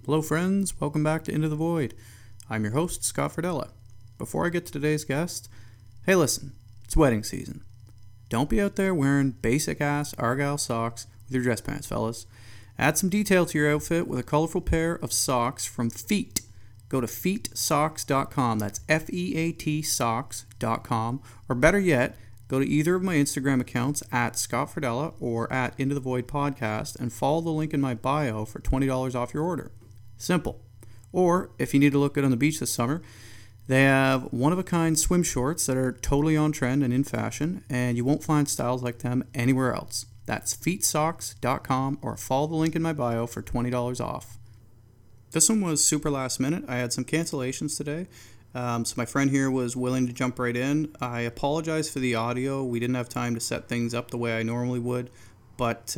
Hello friends, welcome back to Into the Void. I'm your host, Scott Fridella. Before I get to today's guest, hey listen, it's wedding season. Don't be out there wearing basic ass Argyle socks with your dress pants, fellas. Add some detail to your outfit with a colorful pair of socks from Feet. Go to feetsocks.com, that's F-E-A-T socks.com, or better yet, go to either of my Instagram accounts at Scott Fridella or at Into the Void Podcast and follow the link in my bio for $20 off your order. Simple. Or, if you need to look good on the beach this summer, they have one-of-a-kind swim shorts that are totally on trend and in fashion, and you won't find styles like them anywhere else. That's feetsocks.com or follow the link in my bio for $20 off. This one was super last minute. I had some cancellations today, so my friend here was willing to jump right in. I apologize for the audio. We didn't have time to set things up the way I normally would, but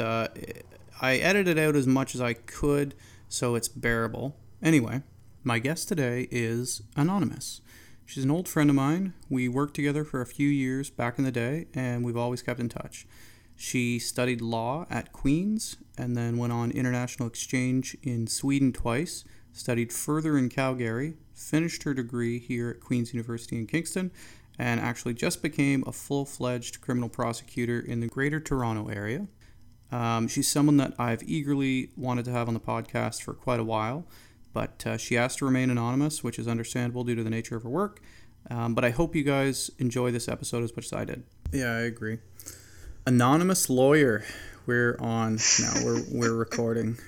I edited out as much as I could, so it's bearable. Anyway, my guest today is Anonymous. She's an old friend of mine. We worked together for a few years back in the day, and we've always kept in touch. She studied law at Queen's and then went on international exchange in Sweden twice, studied further in Calgary, finished her degree here at Queen's University in Kingston, and actually just became a full-fledged criminal prosecutor in the Greater Toronto area. She's someone that I've eagerly wanted to have on the podcast for quite a while, but she asked to remain anonymous, which is understandable due to the nature of her work. But I hope you guys enjoy this episode as much as I did. Yeah, I agree. Anonymous lawyer, we're on now. We're recording.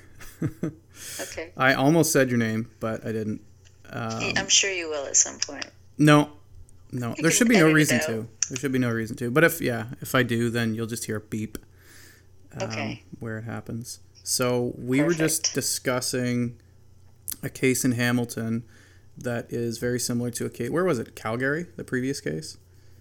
Okay. I almost said your name, but I didn't. I'm sure you will at some point. No. There should be no reason to. There should be no reason to. But if I do, then you'll just hear a beep. Okay. Where it happens. So we were just discussing a case in Hamilton that is very similar to a case. Where was it? Calgary, the previous case?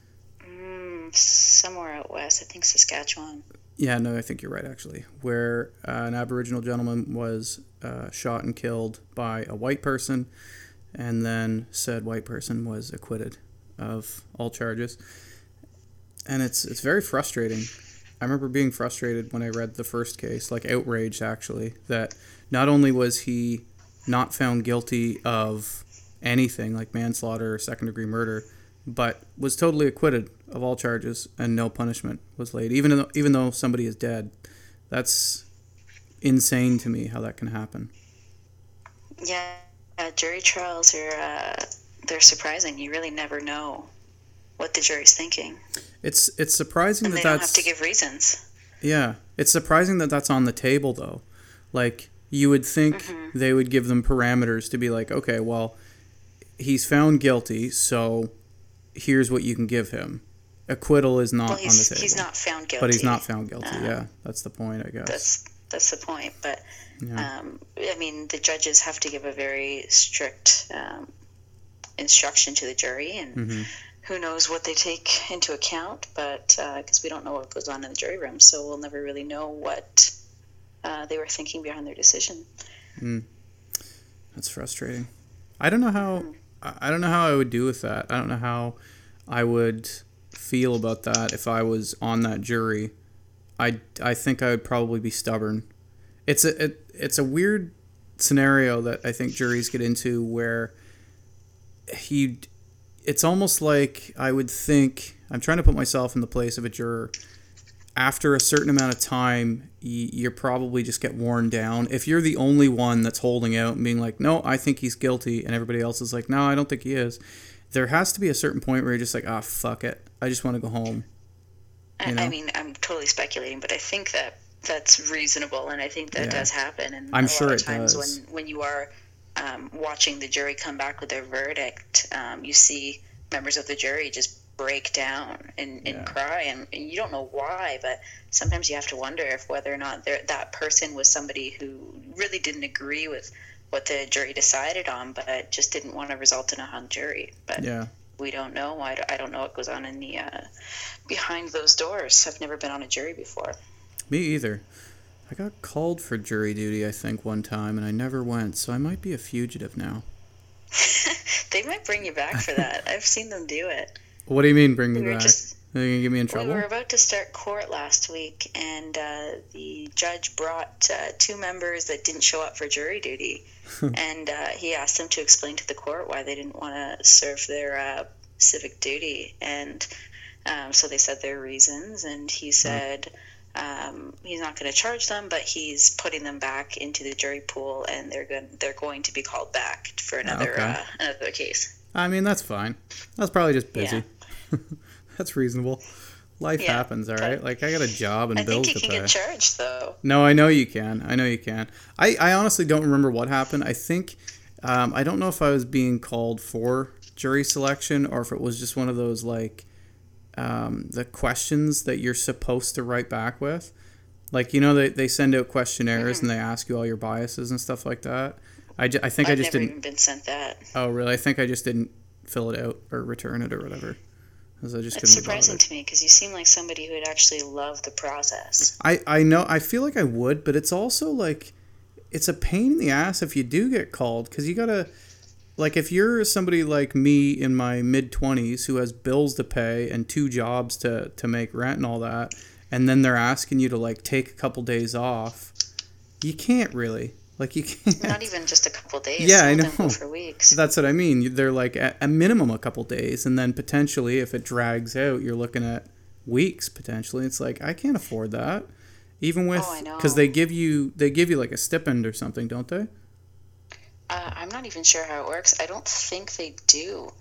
Somewhere out west. I think Saskatchewan. Yeah, no, I think you're right, actually. Where an Aboriginal gentleman was shot and killed by a white person, and then said white person was acquitted of all charges. And it's very frustrating. I remember being frustrated when I read the first case, like outraged actually, that not only was he not found guilty of anything like manslaughter or second-degree murder, but was totally acquitted of all charges and no punishment was laid, even though somebody is dead. That's insane to me how that can happen. Yeah, jury trials are they're surprising. You really never know what the jury's thinking. It's surprising and that they don't have to give reasons. Yeah, it's surprising that that's on the table though. Like you would think they would give them parameters to be like, okay, well, he's found guilty, so here's what you can give him. Acquittal is not on the table. He's not found guilty. But he's not found guilty. Yeah, that's the point, I guess. That's the point. But yeah. I mean, the judges have to give a very strict instruction to the jury, and who knows what they take into account. But because we don't know what goes on in the jury room, so we'll never really know what they were thinking behind their decision. That's frustrating. I don't know how I would do with that. I don't know how I would feel about that if I was on that jury. I think I would probably be stubborn. It's a weird scenario that I think juries get into where it's almost like I would think, I'm trying to put myself in the place of a juror. After a certain amount of time, you probably just get worn down. If you're the only one that's holding out and being like, no, I think he's guilty, and everybody else is like, no, I don't think he is, there has to be a certain point where you're just like, fuck it. I just want to go home. You know? I mean, I'm totally speculating, but I think that's reasonable, and I think that does happen. And I'm a sure lot of it times does. when you are watching the jury come back with their verdict, you see members of the jury just break down and cry, and you don't know why, but sometimes you have to wonder if whether or not that person was somebody who really didn't agree with what the jury decided on, but just didn't want to result in a hung jury. But we don't know. I don't know what goes on in the behind those doors. I've never been on a jury before. Me either. I got called for jury duty, I think, one time, and I never went, so I might be a fugitive now. They might bring you back for that. I've seen them do it. What do you mean, bring me back? Are you gonna get me in We were trouble? about to start court last week, and the judge brought two members that didn't show up for jury duty, and he asked them to explain to the court why they didn't want to serve their civic duty, and so they said their reasons, and he said he's not going to charge them, but he's putting them back into the jury pool, and they're going to be called back for another another case. I mean, that's fine. That's probably just busy. Yeah. That's reasonable. Life happens, all right? Like, I got a job and bills to pay. I think you can get charged, though. No, I know you can. I honestly don't remember what happened. I think, I don't know if I was being called for jury selection or if it was just one of those, like, the questions that you're supposed to write back with. Like, you know, they send out questionnaires and they ask you all your biases and stuff like that. I think I just didn't. I've never even been sent that. Oh, really? I think I just didn't fill it out or return it or whatever. It's surprising to me because you seem like somebody who would actually love the process. I know. I feel like I would, but it's also like it's a pain in the ass if you do get called because you gotta. Like, if you're somebody like me in my mid-20s who has bills to pay and 2 jobs to make rent and all that, and then they're asking you to, like, take a couple days off, you can't really. Like, you can't. Not even just a couple days. Yeah, I know. Go for weeks. That's what I mean. They're, like, at a minimum a couple days, and then potentially, if it drags out, you're looking at weeks, potentially. It's like, I can't afford that. Even with... Oh, I know. Because they give you, like, a stipend or something, don't they? I'm not even sure how it works. I don't think they do.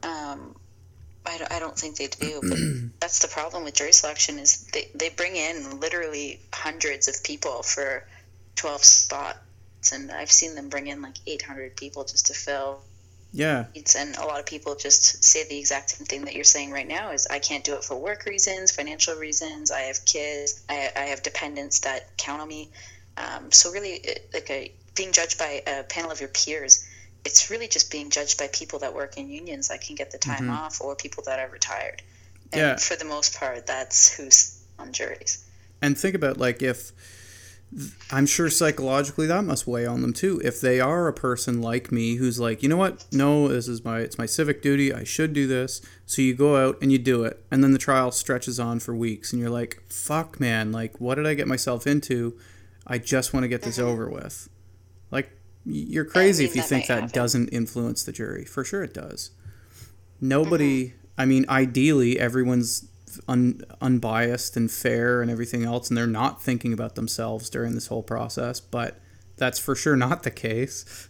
I don't think they do. But that's the problem with jury selection is they bring in literally hundreds of people for 12 spots, and I've seen them bring in like 800 people just to fill. Yeah. And a lot of people just say the exact same thing that you're saying right now is I can't do it for work reasons, financial reasons. I have kids. I have dependents that count on me. So really, being judged by a panel of your peers, it's really just being judged by people that work in unions that can get the time off or people that are retired. And for the most part, that's who's on juries. And think about, like, if... I'm sure psychologically that must weigh on them too. If they are a person like me who's like, you know what? No, it's my civic duty. I should do this. So you go out and you do it. And then the trial stretches on for weeks. And you're like, fuck, man. Like, what did I get myself into? I just want to get this over with. Like, you're crazy if you think that doesn't influence the jury. For sure it does. Nobody, I mean, ideally, everyone's unbiased and fair and everything else, and they're not thinking about themselves during this whole process, but that's for sure not the case.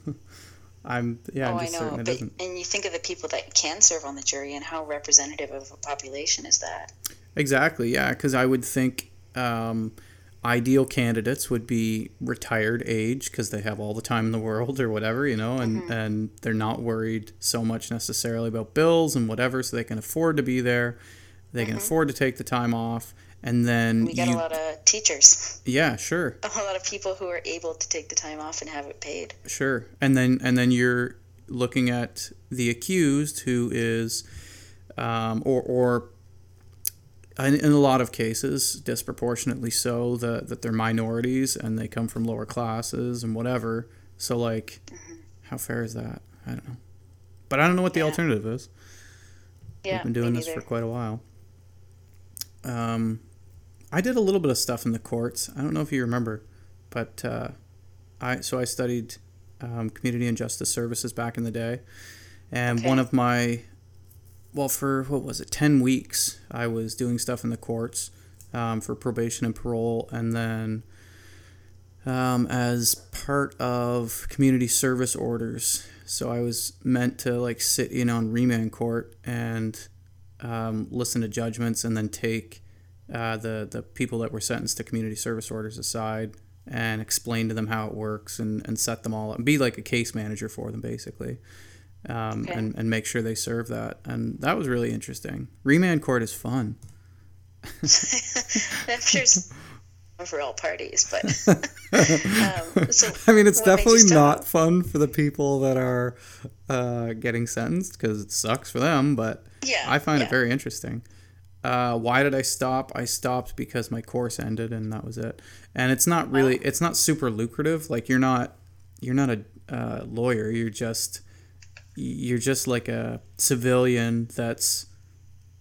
I'm just certain it isn't. And you think of the people that can serve on the jury and how representative of a population is that? Exactly, yeah, because I would think ideal candidates would be retired age because they have all the time in the world or whatever, you know, and they're not worried so much necessarily about bills and whatever, so they can afford to be there. They can afford to take the time off, and then we get a lot of teachers. Yeah, sure. A lot of people who are able to take the time off and have it paid. Sure, and then you're looking at the accused, who is, or in a lot of cases, disproportionately so, that they're minorities and they come from lower classes and whatever. So, like, how fair is that? I don't know, but I don't know what the alternative is. Yeah, we've been doing this for quite a while. I did a little bit of stuff in the courts. I don't know if you remember, but I studied community and justice services back in the day, and one of my, for 10 weeks I was doing stuff in the courts for probation and parole, and then as part of community service orders. So I was meant to, like, sit in on remand court and listen to judgments and then take the people that were sentenced to community service orders aside and explain to them how it works and set them all up and be like a case manager for them, basically, and make sure they serve that. And that was really interesting. Remand court is fun. I'm sure it's for all parties, but I mean, it's definitely not fun for the people that are getting sentenced because it sucks for them, but I find it very interesting. Why did I stop? I stopped because my course ended, and that was it. And it's not really, it's not super lucrative. Like, you're not a lawyer. You're just like a civilian that's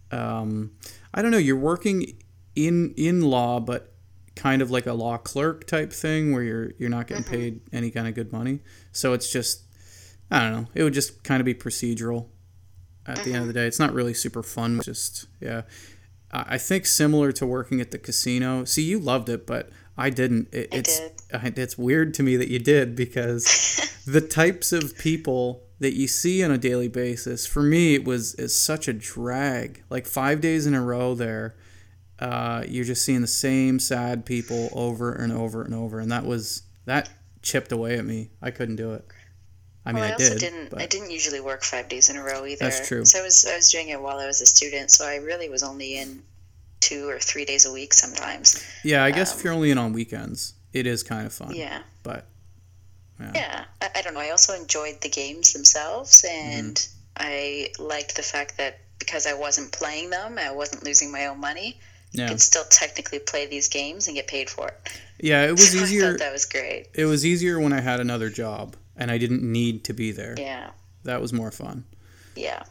I don't know, you're working in law, but kind of like a law clerk type thing where you're not getting paid any kind of good money. So it's just, I don't know, it would just kind of be procedural at the end of the day. It's not really super fun. Just, yeah. I think similar to working at the casino. See, you loved it, but I didn't. It's weird to me that you did, because the types of people that you see on a daily basis, for me, it's such a drag. Like 5 days in a row there, you're just seeing the same sad people over and over and over, and that chipped away at me. I couldn't do it. I mean, I didn't usually work 5 days in a row either. That's true. So I was doing it while I was a student, so I really was only in 2 or 3 days a week sometimes. Yeah, I guess if you're only in on weekends, it is kind of fun. Yeah. But yeah, I don't know. I also enjoyed the games themselves, and I liked the fact that because I wasn't playing them, I wasn't losing my own money. Yeah. You could still technically play these games and get paid for it. Yeah, it was easier. I thought that was great. It was easier when I had another job and I didn't need to be there. Yeah. That was more fun. Yeah.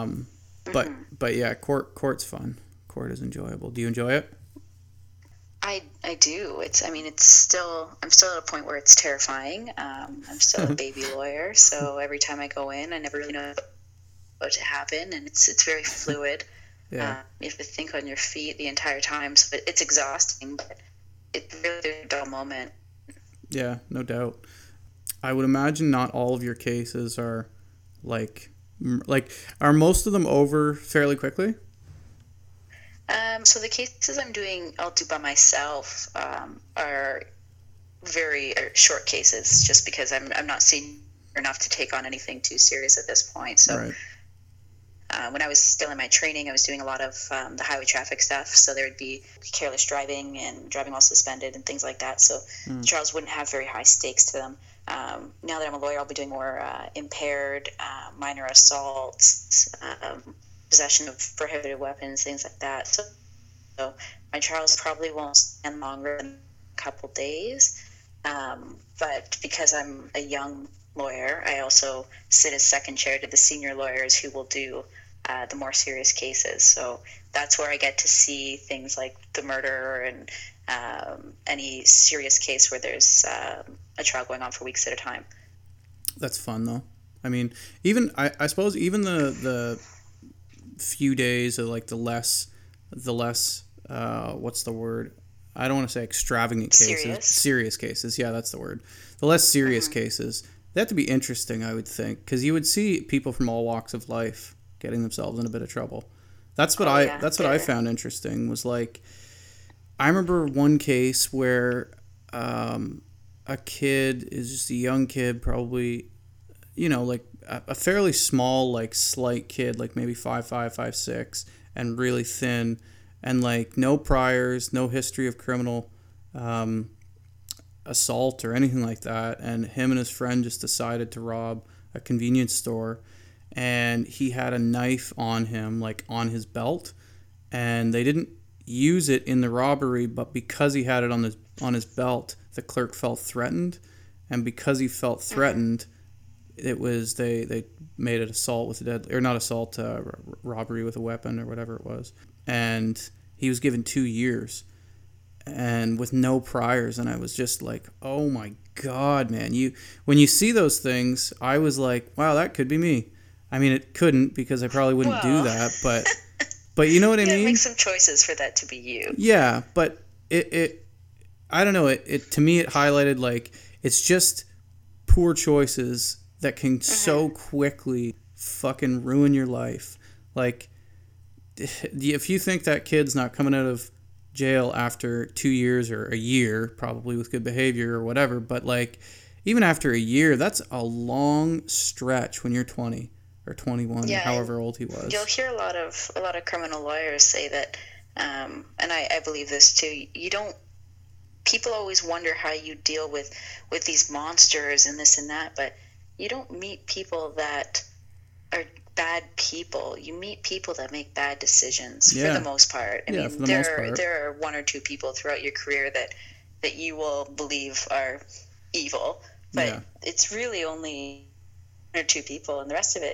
But yeah, court's fun. Court is enjoyable. Do you enjoy it? I do. I'm still at a point where it's terrifying. I'm still a baby lawyer, so every time I go in, I never really know what to happen, and it's very fluid. Yeah. You have to think on your feet the entire time, so it's exhausting, but it's really a dull moment. Yeah, no doubt. I would imagine not all of your cases are like are most of them over fairly quickly? So the cases I'll do by myself are very short cases, just because I'm not senior enough to take on anything too serious at this point. So right. When I was still in my training, I was doing a lot of the highway traffic stuff. So there would be careless driving and driving while suspended and things like that. So trials wouldn't have very high stakes to them. Now that I'm a lawyer, I'll be doing more impaired, minor assaults, possession of prohibited weapons, things like that. So my trials probably won't stand longer than a couple days. But because I'm a young lawyer, I also sit as second chair to the senior lawyers who will do the more serious cases. So that's where I get to see things like the murder and any serious case where there's a trial going on for weeks at a time. That's fun, though. I mean, even I suppose even the few days of like the less what's the word? I don't want to say extravagant cases. Serious cases. Yeah, that's the word. The less serious cases. They have to be interesting, I would think, because you would see people from all walks of life getting themselves in a bit of trouble. That's what I found interesting, was like, I remember one case where a kid is just a young kid, probably, like a fairly small, like slight kid, like maybe 5'5", 5'6", and really thin, and like no priors, no history of criminal assault or anything like that, and him and his friend just decided to rob a convenience store, and he had a knife on him, like on his belt, and they didn't use it in the robbery, but because he had it on his belt, the clerk felt threatened, and because he felt threatened, it was they made it assault with a deadly, or not assault, robbery with a weapon or whatever it was, and he was given 2 years. And with no priors, and I was just like, oh my God, man. When you see those things, I was like, wow, that could be me. I mean, it couldn't, because I probably wouldn't do that, but you know what I mean? Make some choices for that to be you. Yeah, but it I don't know, it to me it highlighted, like, it's just poor choices that can so quickly fucking ruin your life. Like, if you think that kid's not coming out of jail after 2 years or a year, probably with good behavior or whatever, but like even after a year, that's a long stretch when you're 20 or 21 or however old he was. You'll hear a lot of criminal lawyers say that, and I believe this too. People always wonder how you deal with these monsters and this and that, but you don't meet people that are bad people. You meet people that make bad decisions for the most part. I mean, there are one or two people throughout your career that you will believe are evil, but it's really only one or two people, and the rest of it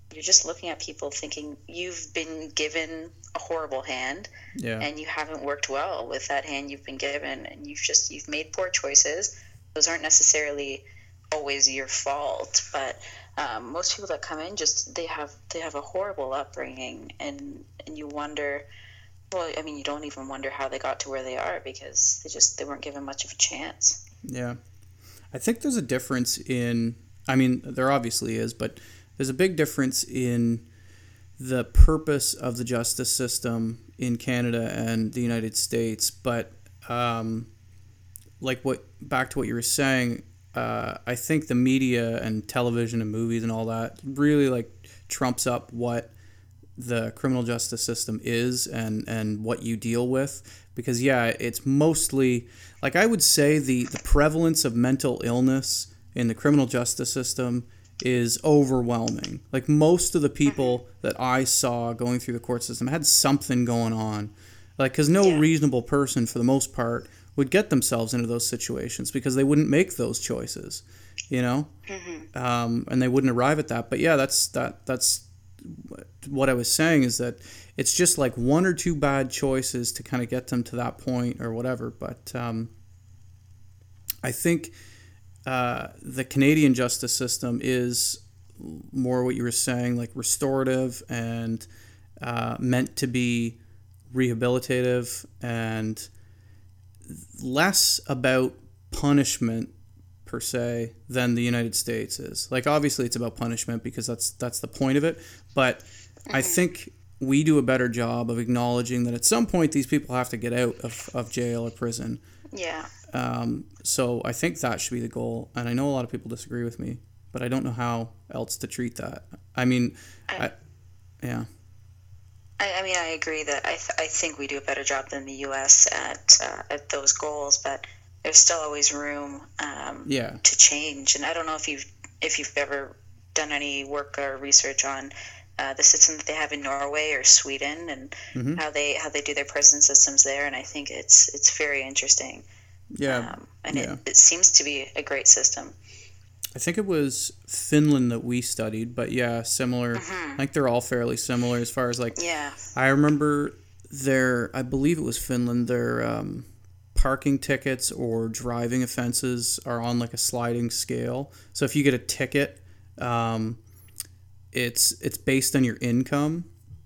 you're just looking at people thinking you've been given a horrible hand, and you haven't worked well with that hand you've been given, and you've made poor choices. Those aren't necessarily always your fault, but most people that come in they have a horrible upbringing, and you wonder. Well, I mean, you don't even wonder how they got to where they are, because they weren't given much of a chance. Yeah. I think there's a difference I mean, there obviously is, but there's a big difference in the purpose of the justice system in Canada and the United States. But back to what you were saying, I think the media and television and movies and all that really trumps up what the criminal justice system is and what you deal with, because it's mostly, I would say the prevalence of mental illness in the criminal justice system is overwhelming. Most of the people that I saw going through the court system had something going on, because no reasonable person for the most part would get themselves into those situations, because they wouldn't make those choices, and they wouldn't arrive at that. But that's what I was saying, is that it's just one or two bad choices to kind of get them to that point or whatever. But I think the Canadian justice system is more what you were saying, restorative and meant to be rehabilitative, and less about punishment per se than the United States is. Obviously it's about punishment, because that's the point of it, but I think we do a better job of acknowledging that at some point these people have to get out of jail or prison. So I think that should be the goal, and I know a lot of people disagree with me, but I don't know how else to treat that. I mean, I agree that I think we do a better job than the U.S. at those goals, but there's still always room to change. And I don't know if you've ever done any work or research on the system that they have in Norway or Sweden, and how they do their prison systems there. And I think it's very interesting. It seems to be a great system. I think it was Finland that we studied, but similar. I think they're all fairly similar as far as I remember I believe it was Finland, their parking tickets or driving offenses are on a sliding scale. So if you get a ticket, it's based on your income.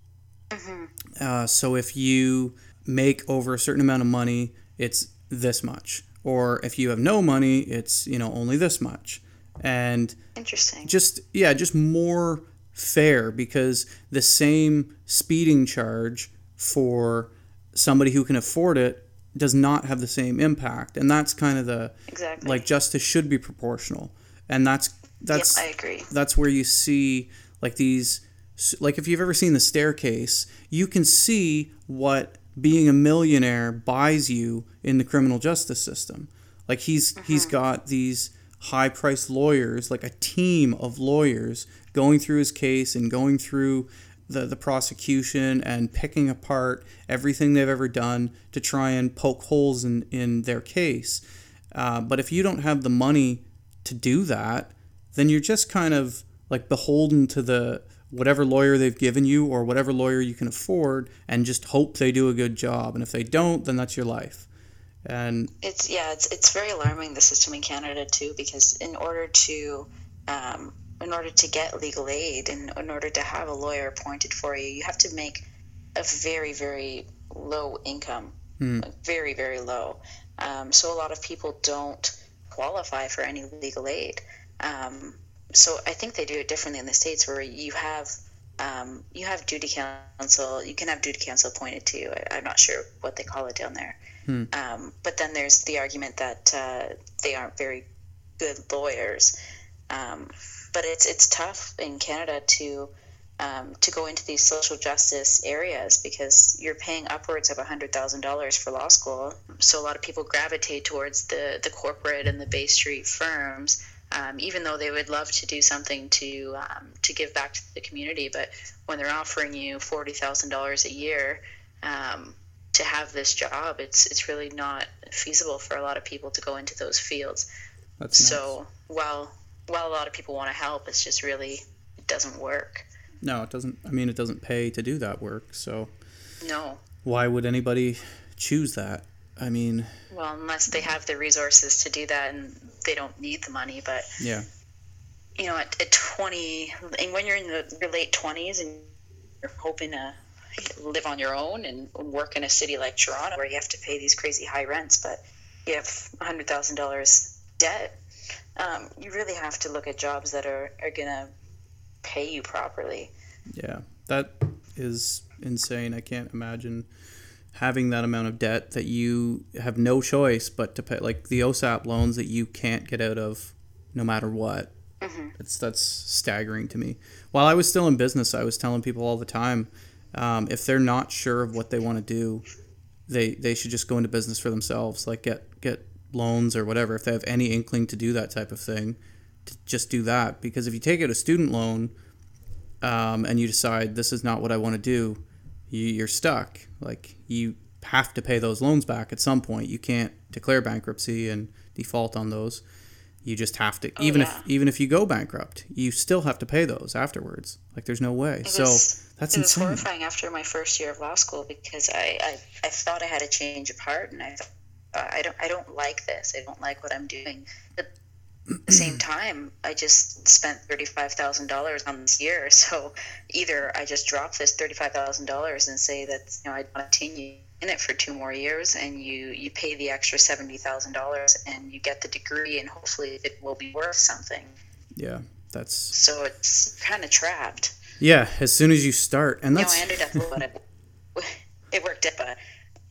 So if you make over a certain amount of money, it's this much, or if you have no money, it's only this much. And interesting. Just more fair, because the same speeding charge for somebody who can afford it does not have the same impact, and that's kind of exactly. Justice should be proportional, and that's I agree. That's where you see these, if you've ever seen The Staircase, you can see what being a millionaire buys you in the criminal justice system. He's got these high-priced lawyers, a team of lawyers going through his case and going through the prosecution and picking apart everything they've ever done to try and poke holes in their case. But if you don't have the money to do that, then you're just kind of beholden to whatever lawyer they've given you or whatever lawyer you can afford, and just hope they do a good job. And if they don't, then that's your life. And it's very alarming, the system in Canada too, because in order to get legal aid and in order to have a lawyer appointed for you, you have to make a very, very low income, very, very low. So a lot of people don't qualify for any legal aid. So I think they do it differently in the States, where you have duty counsel. You can have duty counsel appointed to you. I'm not sure what they call it down there. But then there's the argument that they aren't very good lawyers. But it's tough in Canada to go into these social justice areas, because you're paying upwards of $100,000 for law school. So a lot of people gravitate towards the corporate and the Bay Street firms, even though they would love to do something to give back to the community. But when they're offering you $40,000 a year to have this job, it's really not feasible for a lot of people to go into those fields. That's nuts. So while a lot of people want to help, it's just really, it doesn't work. No, it doesn't. I mean, it doesn't pay to do that work. So No. why would anybody choose that? I mean, well, unless they have the resources to do that and they don't need the money. But yeah, at 20, and when you're in your late 20s and you're hoping to live on your own and work in a city like Toronto where you have to pay these crazy high rents, but you have $100,000 debt, you really have to look at jobs that are going to pay you properly. Yeah, that is insane. I can't imagine having that amount of debt that you have no choice but to pay, like the OSAP loans that you can't get out of no matter what. Mm-hmm. That's staggering to me. While I was still in business, I was telling people all the time, if they're not sure of what they want to do, they should just go into business for themselves. Like get loans or whatever. If they have any inkling to do that type of thing, to just do that. Because if you take out a student loan and you decide this is not what I want to do, you're stuck. Like you have to pay those loans back at some point. You can't declare bankruptcy and default on those. You just have to, even if you go bankrupt, you still have to pay those afterwards. Like there's no way. That's insane. It was horrifying after my first year of law school because I thought I had a change of heart, and I thought I don't like this. I don't like what I'm doing. But at the same time, I just spent $35,000 on this year. So either I just drop this $35,000 and say that I want to continue in it for 2 more years, and you pay the extra $70,000 and you get the degree, and hopefully it will be worth something. Yeah, so it's kind of trapped. Yeah, as soon as you start, and I ended up it worked out, but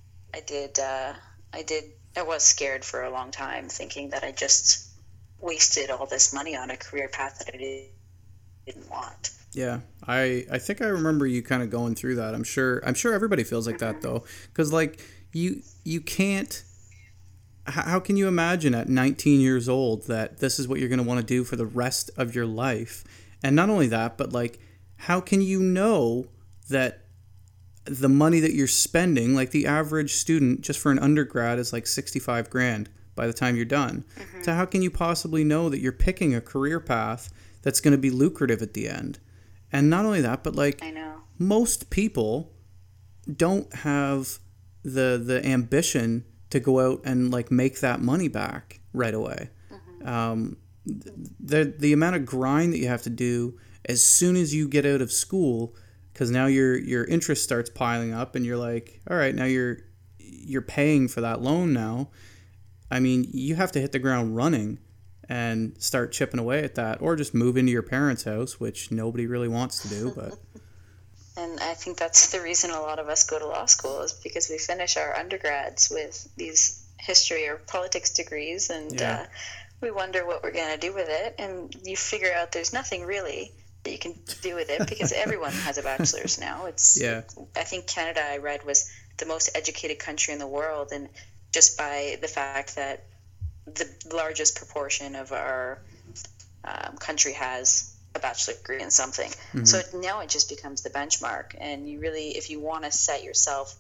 I was scared for a long time, thinking that I just wasted all this money on a career path that I didn't want. Yeah, I think I remember you kind of going through that. I'm sure everybody feels like that though, because like you can't. How can you imagine at 19 years old that this is what you're going to want to do for the rest of your life? And not only that, but like, how can you know that the money that you're spending, like the average student just for an undergrad is like $65,000 by the time you're done. Mm-hmm. So how can you possibly know that you're picking a career path that's going to be lucrative at the end? And not only that, but like, I know. Most people don't have the ambition to go out and like make that money back right away. Mm-hmm. The amount of grind that you have to do as soon as you get out of school, because now your interest starts piling up, and you're like, all right, now you're paying for that loan now. I mean, you have to hit the ground running and start chipping away at that, or just move into your parents' house, which nobody really wants to do. But and I think that's the reason a lot of us go to law school, is because we finish our undergrads with these history or politics degrees, and we wonder what we're going to do with it. And you figure out there's nothing really that you can do with it, because everyone has a bachelor's now. I think Canada, I read, was the most educated country in the world, and just by the fact that the largest proportion of our country has a bachelor's degree in something. Mm-hmm. So now it just becomes the benchmark, and you really, if you want to set yourself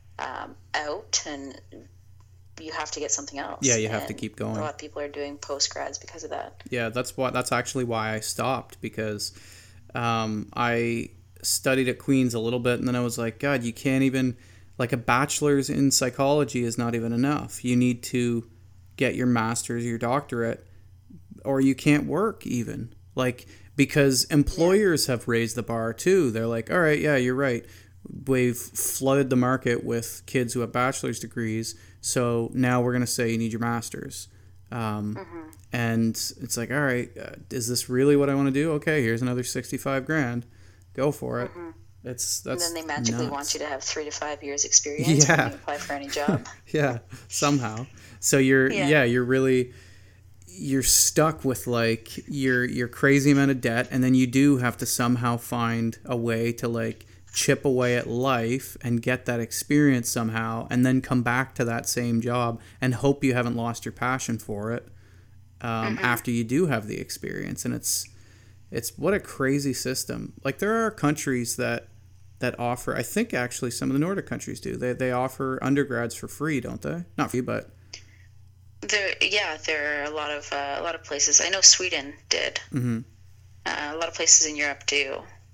out, and you have to get something else. Yeah, you have to keep going. A lot of people are doing post-grads because of that. Yeah, that's actually why I stopped, because I studied at Queen's a little bit, and then I was like, God, you can't even, like, a bachelor's in psychology is not even enough. You need to get your master's, your doctorate, or you can't work even. Like, because employers have raised the bar too. They're like, all right, yeah, you're right. We've flooded the market with kids who have bachelor's degrees, so now we're going to say you need your master's. And it's like, all right, is this really what I want to do? Okay, here's another $65,000. Go for it. That's and then they magically want you to have 3 to 5 years experience when you apply for any job. Yeah, somehow. So you're stuck with like your crazy amount of debt, and then you do have to somehow find a way to like chip away at life and get that experience somehow, and then come back to that same job and hope you haven't lost your passion for it after you do have the experience. And it's what a crazy system. Like, there are countries that offer, I think actually some of the Nordic countries do, they offer undergrads for free, don't they? Not free, but there are a lot of places. I know Sweden did. Mm-hmm. A lot of places in Europe do.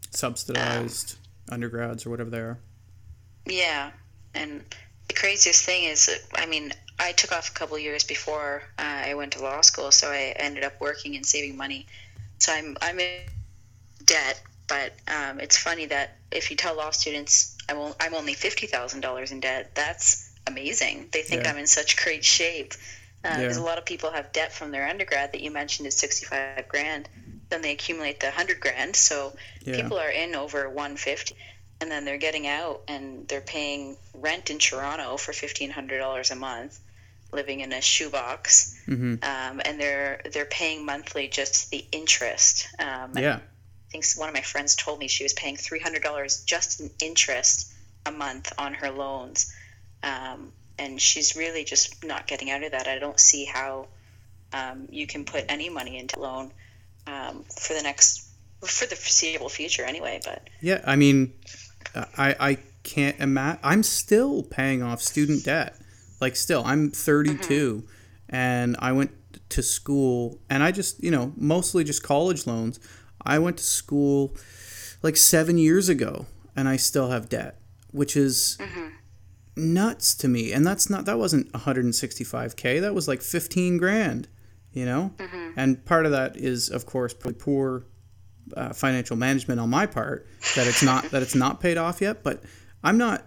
subsidized undergrads or whatever they are. Yeah, and the craziest thing is, I mean, I took off a couple years before I went to law school, so I ended up working and saving money. So I'm in debt, but it's funny that if you tell law students I'm only $50,000 in debt, that's amazing. They think I'm in such great shape. Because a lot of people have debt from their undergrad that you mentioned is 65 grand. Then they accumulate the 100 grand. So people are in over 150, and then they're getting out and they're paying rent in Toronto for $1,500 a month, living in a shoebox, and they're paying monthly just the interest. I think one of my friends told me she was paying $300 just in interest a month on her loans. And she's really just not getting out of that. I don't see how you can put any money into a loan for the foreseeable future anyway. But yeah, I mean, I can't imagine. I'm still paying off student debt. Like, still, I'm 32, and I went to school, and I just, mostly just college loans. I went to school like 7 years ago, and I still have debt, which is nuts to me. And that wasn't 165K. That was like 15 grand, And part of that is, of course, poor financial management on my part, that it's not paid off yet. But I'm not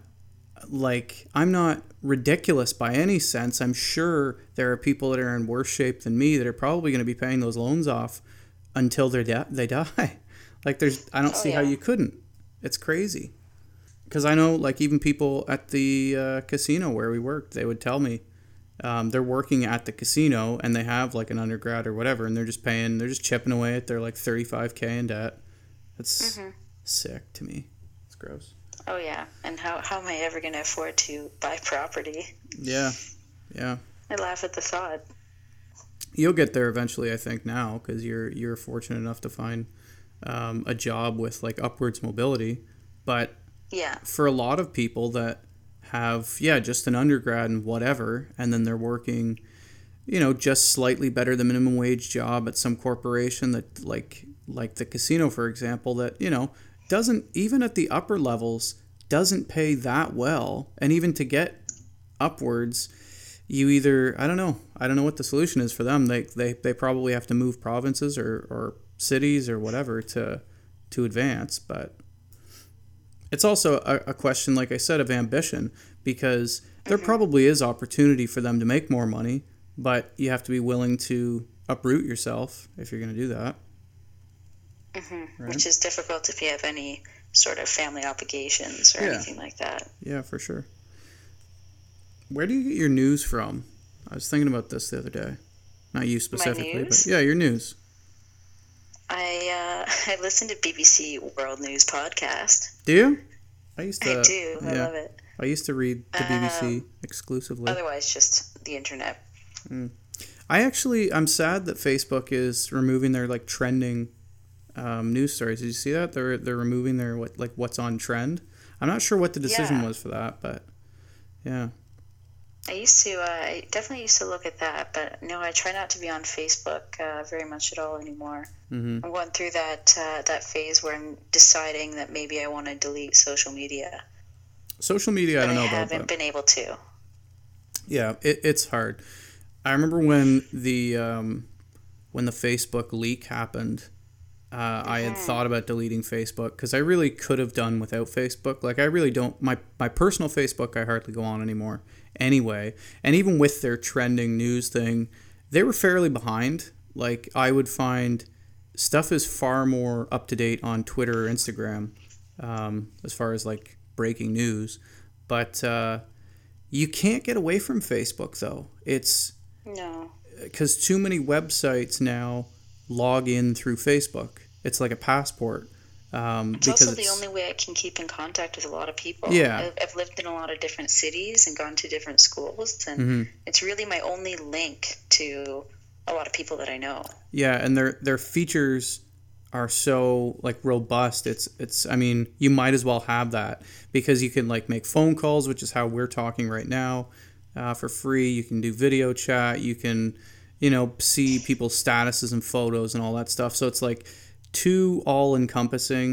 ridiculous by any sense. I'm sure there are people that are in worse shape than me that are probably going to be paying those loans off until they die. Like, I don't see how you couldn't. It's crazy. Because I know, like, even people at the casino where we worked, they would tell me they're working at the casino and they have like an undergrad or whatever, and they're just chipping away at their like 35K in debt. That's sick to me. It's gross. Oh yeah, and how am I ever going to afford to buy property? Yeah. I laugh at the thought. You'll get there eventually, I think, now, because you're fortunate enough to find a job with like upwards mobility. But for a lot of people that have just an undergrad and whatever, and then they're working, just slightly better than minimum wage job at some corporation that like the casino, for example, that doesn't, even at the upper levels, doesn't pay that well, and even to get upwards, you either, I don't know what the solution is for them. They probably have to move provinces or cities or whatever to advance. But it's also a question, like I said, of ambition, because there probably is opportunity for them to make more money, but you have to be willing to uproot yourself if you're going to do that. Right? Which is difficult if you have any sort of family obligations or anything like that. Yeah, for sure. Where do you get your news from? I was thinking about this the other day. Not you specifically, but your news. I listen to BBC World News podcast. Do you? I do. I love it. I used to read the BBC exclusively. Otherwise, just the internet. I'm sad that Facebook is removing their like trending news stories. Did you see that? They're removing their what's on trend. I'm not sure what the decision was for that, but yeah. I definitely used to look at that, but no, I try not to be on Facebook very much at all anymore. I'm going through that phase where I'm deciding that maybe I want to delete social media. Social media, I don't know about. I haven't been able to. Yeah, it's hard. I remember when the Facebook leak happened. I had thought about deleting Facebook because I really could have done without Facebook. Like, I really don't. My personal Facebook, I hardly go on anymore anyway. And even with their trending news thing, they were fairly behind. Like, I would find stuff is far more up to date on Twitter or Instagram as far as like breaking news. But you can't get away from Facebook, though. No. Because too many websites now log in through Facebook. It's like a passport. It's also the only way I can keep in contact with a lot of people. Yeah. I've lived in a lot of different cities and gone to different schools, and it's really my only link to a lot of people that I know. Yeah, and their features are so like robust. It's I mean, you might as well have that because you can like make phone calls, which is how we're talking right now, for free. You can do video chat. You can see people's statuses and photos and all that stuff. So it's like too all-encompassing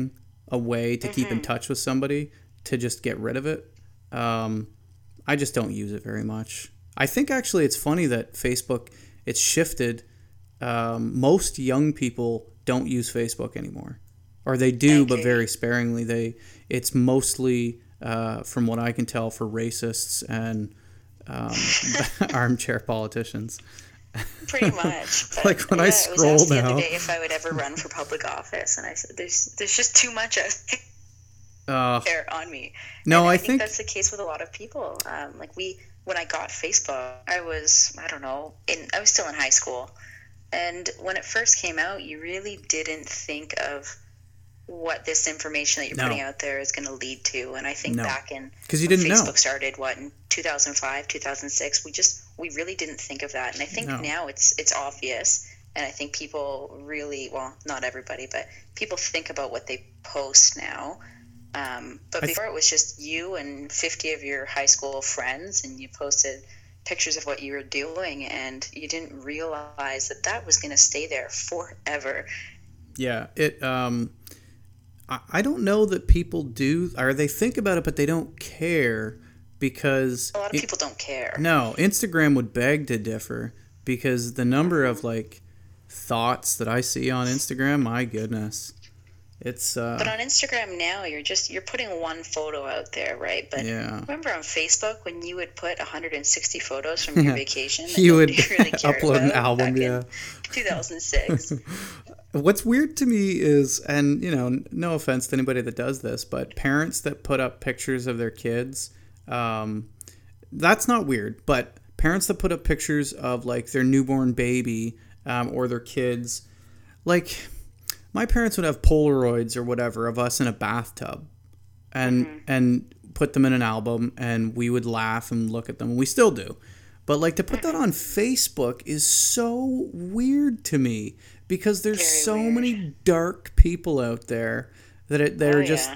a way to keep in touch with somebody to just get rid of it. I just don't use it very much. I think actually it's funny that Facebook, it's shifted. Most young people don't use Facebook anymore, or they do, but very sparingly. It's mostly, from what I can tell, for racists and armchair politicians. Pretty much. But like when I scroll now. I was asked the other day if I would ever run for public office, and I said, "There's just too much there on me." No, and I think that's the case with a lot of people. When I got Facebook, I was still in high school, and when it first came out, you really didn't think of what this information that you're putting out there is going to lead to. And I think back in because you didn't Facebook know. started in 2005, 2006, we really didn't think of that. And I think now it's obvious. And I think people really, well, not everybody, but people think about what they post now. But before it was just you and 50 of your high school friends, and you posted pictures of what you were doing, and you didn't realize that was going to stay there forever. Yeah, I don't know that people do, or they think about it, but they don't care because... A lot of people don't care. No, Instagram would beg to differ because the number of, thoughts that I see on Instagram, my goodness. It's... But on Instagram now, you're putting one photo out there, right? But remember on Facebook when you would put 160 photos from your vacation? You would really upload an album, in 2006. What's weird to me is, and no offense to anybody that does this, but parents that put up pictures of their kids, that's not weird, but parents that put up pictures of their newborn baby or their kids, my parents would have Polaroids or whatever of us in a bathtub and put them in an album, and we would laugh and look at them. We still do. But to put that on Facebook is so weird to me because there's so many dark people out there that they're just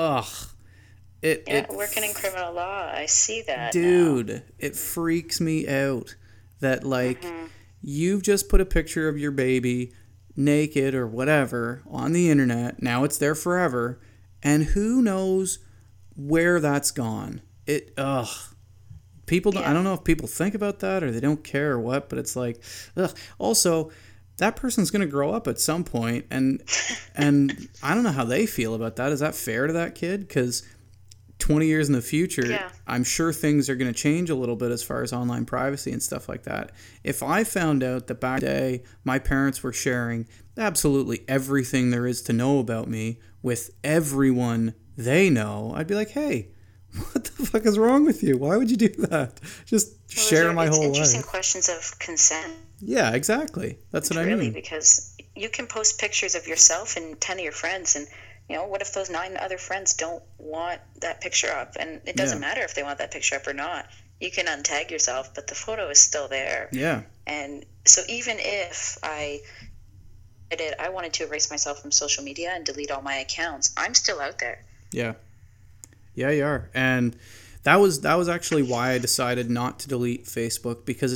working in criminal law. I see that. Dude, now. It freaks me out that you've just put a picture of your baby naked or whatever on the internet. Now it's there forever, and who knows where that's gone. People don't, I don't know if people think about that or they don't care or what, but it's also that person's going to grow up at some point, and I don't know how they feel about that. Is that fair to that kid? Because 20 years in the future, I'm sure things are going to change a little bit as far as online privacy and stuff like that. If I found out that back in the day my parents were sharing absolutely everything there is to know about me with everyone they know, I'd be like, hey, what the fuck is wrong with you? Why would you do that? Just share my whole life. Interesting questions of consent. Yeah, exactly. That's what I mean. Really, because you can post pictures of yourself and 10 of your friends, and what if those 9 other friends don't want that picture up? And it doesn't matter if they want that picture up or not. You can untag yourself, but the photo is still there. Yeah. And so even if I wanted to erase myself from social media and delete all my accounts, I'm still out there. Yeah. Yeah, you are. And that was actually why I decided not to delete Facebook, because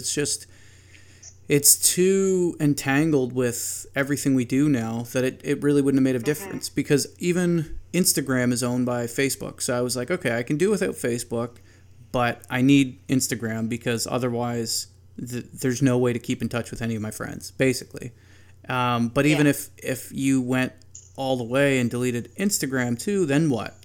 it's too entangled with everything we do now that it really wouldn't have made a difference, because even Instagram is owned by Facebook. So I was like, okay, I can do without Facebook, but I need Instagram because otherwise there's no way to keep in touch with any of my friends, basically. But even if you went all the way and deleted Instagram too, then what?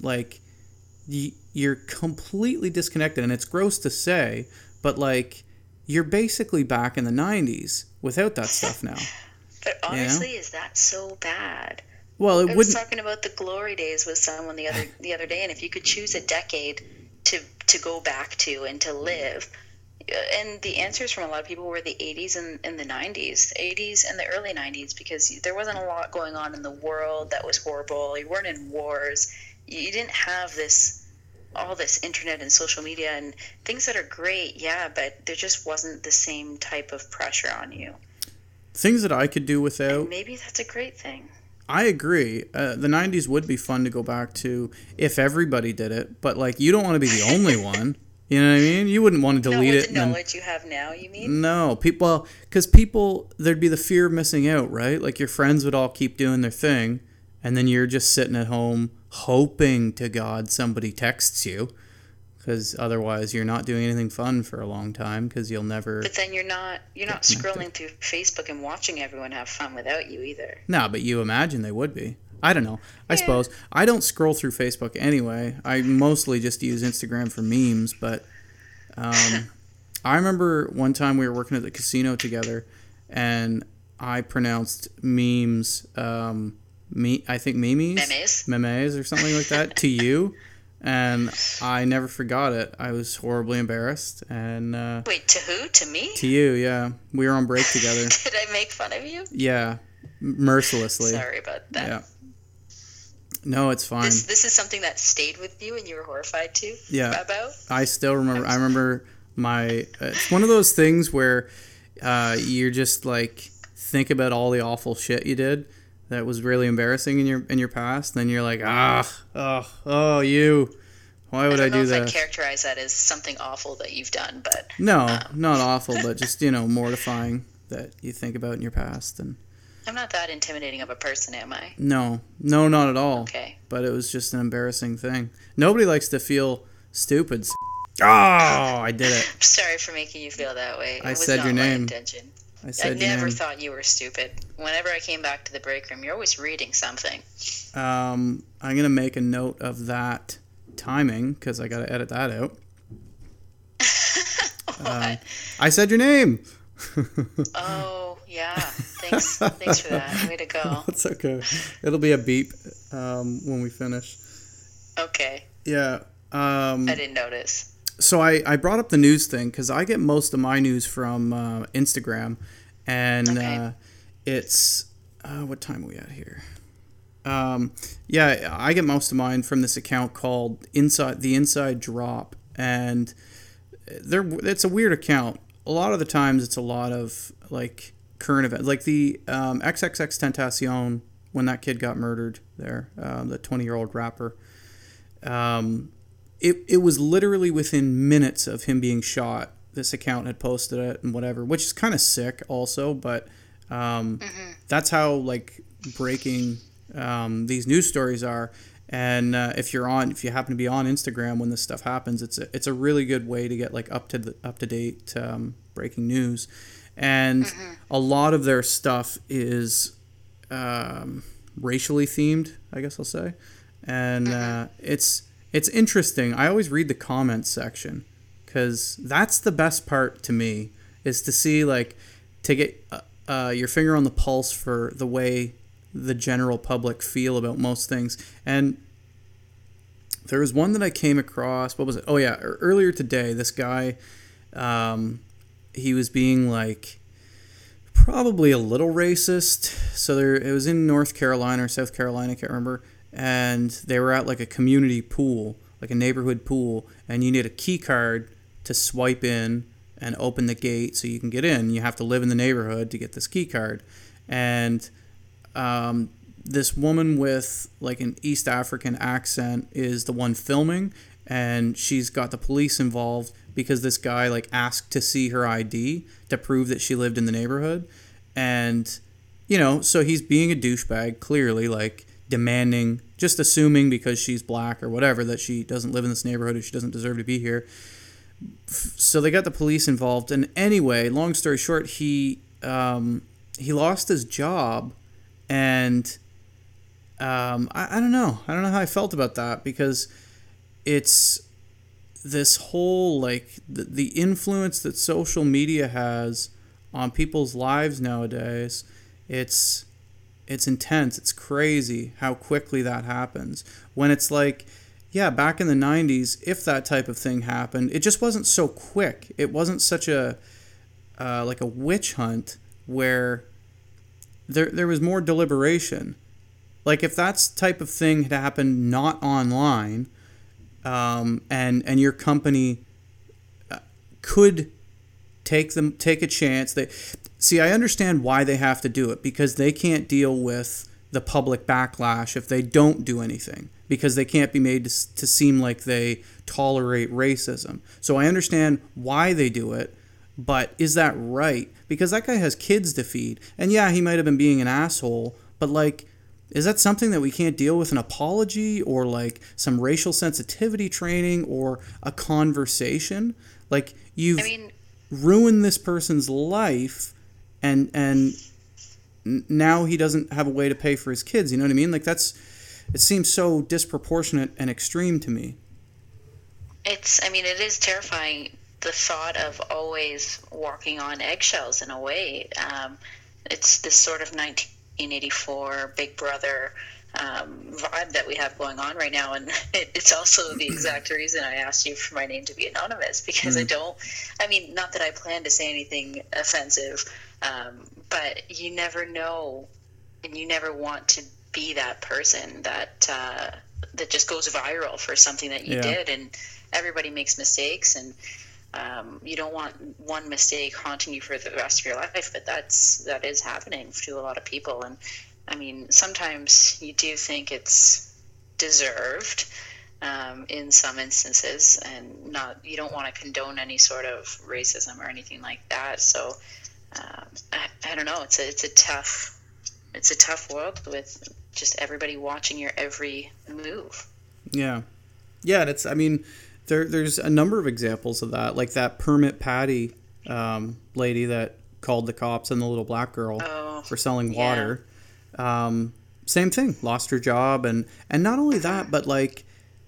You're completely disconnected, and it's gross to say, but you're basically back in the 90s without that stuff now. But honestly, is that so bad? Well, I was talking about the glory days with someone the other day, and if you could choose a decade to go back to and to live, and the answers from a lot of people were the 80s and the 90s, the 80s and the early 90s, because there wasn't a lot going on in the world that was horrible. You weren't in wars. You didn't have all this internet and social media and things that are great, but there just wasn't the same type of pressure on you. Things that I could do without. And maybe that's a great thing. I agree. The 90s would be fun to go back to if everybody did it, but you don't want to be the only one. You know what I mean? You wouldn't want to delete it. With the knowledge you have now, you mean? No, because there'd be the fear of missing out, right? Your friends would all keep doing their thing, and then you're just sitting at home hoping to God somebody texts you, because otherwise you're not doing anything fun for a long time, because you'll never. But then you're not scrolling through Facebook and watching everyone have fun without you either. No, but you imagine they would be. I don't know. I suppose. I don't scroll through Facebook anyway. I mostly just use Instagram for memes, but I remember one time we were working at the casino together, and I pronounced memes, I think memes or something like that, to you, and I never forgot it. I was horribly embarrassed. And wait, to who? To me? To you, yeah. We were on break together. Did I make fun of you? Yeah, mercilessly. Sorry about that. Yeah. No, it's fine. This is something that stayed with you and you were horrified too? Yeah. About? I still remember. I remember it's one of those things where you're just like think about all the awful shit you did that was really embarrassing in your past, and then you're like, you. Why would I do that? I don't know if I'd characterize that as something awful that you've done, but no, not awful, but just mortifying that you think about in your past. And I'm not that intimidating of a person, am I? No, not at all. Okay. But it was just an embarrassing thing. Nobody likes to feel stupid. Oh, I did it. Sorry for making you feel that way. I said your name. Intention. I never thought you were stupid. Whenever I came back to the break room, you're always reading something. I'm going to make a note of that timing, because I got to edit that out. What? I said your name. Oh, yeah. Thanks for that. Way to go. That's okay. It'll be a beep when we finish. Okay. Yeah. I didn't notice. So I brought up the news thing because I get most of my news from Instagram, and it's what time are we at here? I get most of mine from this account called Inside Drop, and it's a weird account. A lot of the times it's a lot of like current events, like the XXXTentacion, when that kid got murdered there, the 20-year-old rapper. It was literally within minutes of him being shot. This account had posted it and whatever, which is kind of sick also, but that's how like breaking these news stories are. And if you happen to be on Instagram when this stuff happens, it's a really good way to get like up to date breaking news. And a lot of their stuff is racially themed, I guess I'll say, and it's interesting. I always read the comments section because that's the best part to me, is to see like to get your finger on the pulse for the way the general public feel about most things. And there was one that I came across. What was it? Oh yeah, earlier today, this guy, he was being like probably a little racist. So it was in North Carolina or South Carolina, I can't remember. And they were at like a community pool, like a neighborhood pool, and you need a key card to swipe in and open the gate so you can get in. You have to live in the neighborhood to get this key card. And this woman with like an East African accent is the one filming, and she's got the police involved because this guy like asked to see her ID to prove that she lived in the neighborhood. And so he's being a douchebag, clearly, like demanding, just assuming because she's black or whatever that she doesn't live in this neighborhood or she doesn't deserve to be here. So they got the police involved, and anyway, long story short, he lost his job, and I don't know how I felt about that, because it's this whole like the influence that social media has on people's lives nowadays. It's intense. It's crazy how quickly that happens. When it's like, yeah, back in the 90s, if that type of thing happened, it just wasn't so quick. It wasn't such a like a witch hunt where there was more deliberation. Like if that type of thing had happened not online, and your company could take a chance. I understand why they have to do it, because they can't deal with the public backlash if they don't do anything, because they can't be made to seem like they tolerate racism. So I understand why they do it, but is that right? Because that guy has kids to feed. And yeah, he might have been being an asshole, but like is that something that we can't deal with an apology or like some racial sensitivity training or a conversation? Like you've ruined this person's life, and now he doesn't have a way to pay for his kids. You know what I mean? Like it seems so disproportionate and extreme to me. It is terrifying, the thought of always walking on eggshells in a way. It's this sort of 1984 Big Brother vibe that we have going on right now, and it's also the exact reason I asked you for my name to be anonymous, because not that I plan to say anything offensive, but you never know, and you never want to be that person that just goes viral for something that you did, and everybody makes mistakes, and you don't want one mistake haunting you for the rest of your life, but that is happening to a lot of people. And sometimes you do think it's deserved in some instances, and you don't want to condone any sort of racism or anything like that. So I don't know. It's a tough world with just everybody watching your every move. Yeah, and there's a number of examples of that, like that Permit Patty lady that called the cops on the little black girl for selling water. Same thing, lost her job, and not only that, but like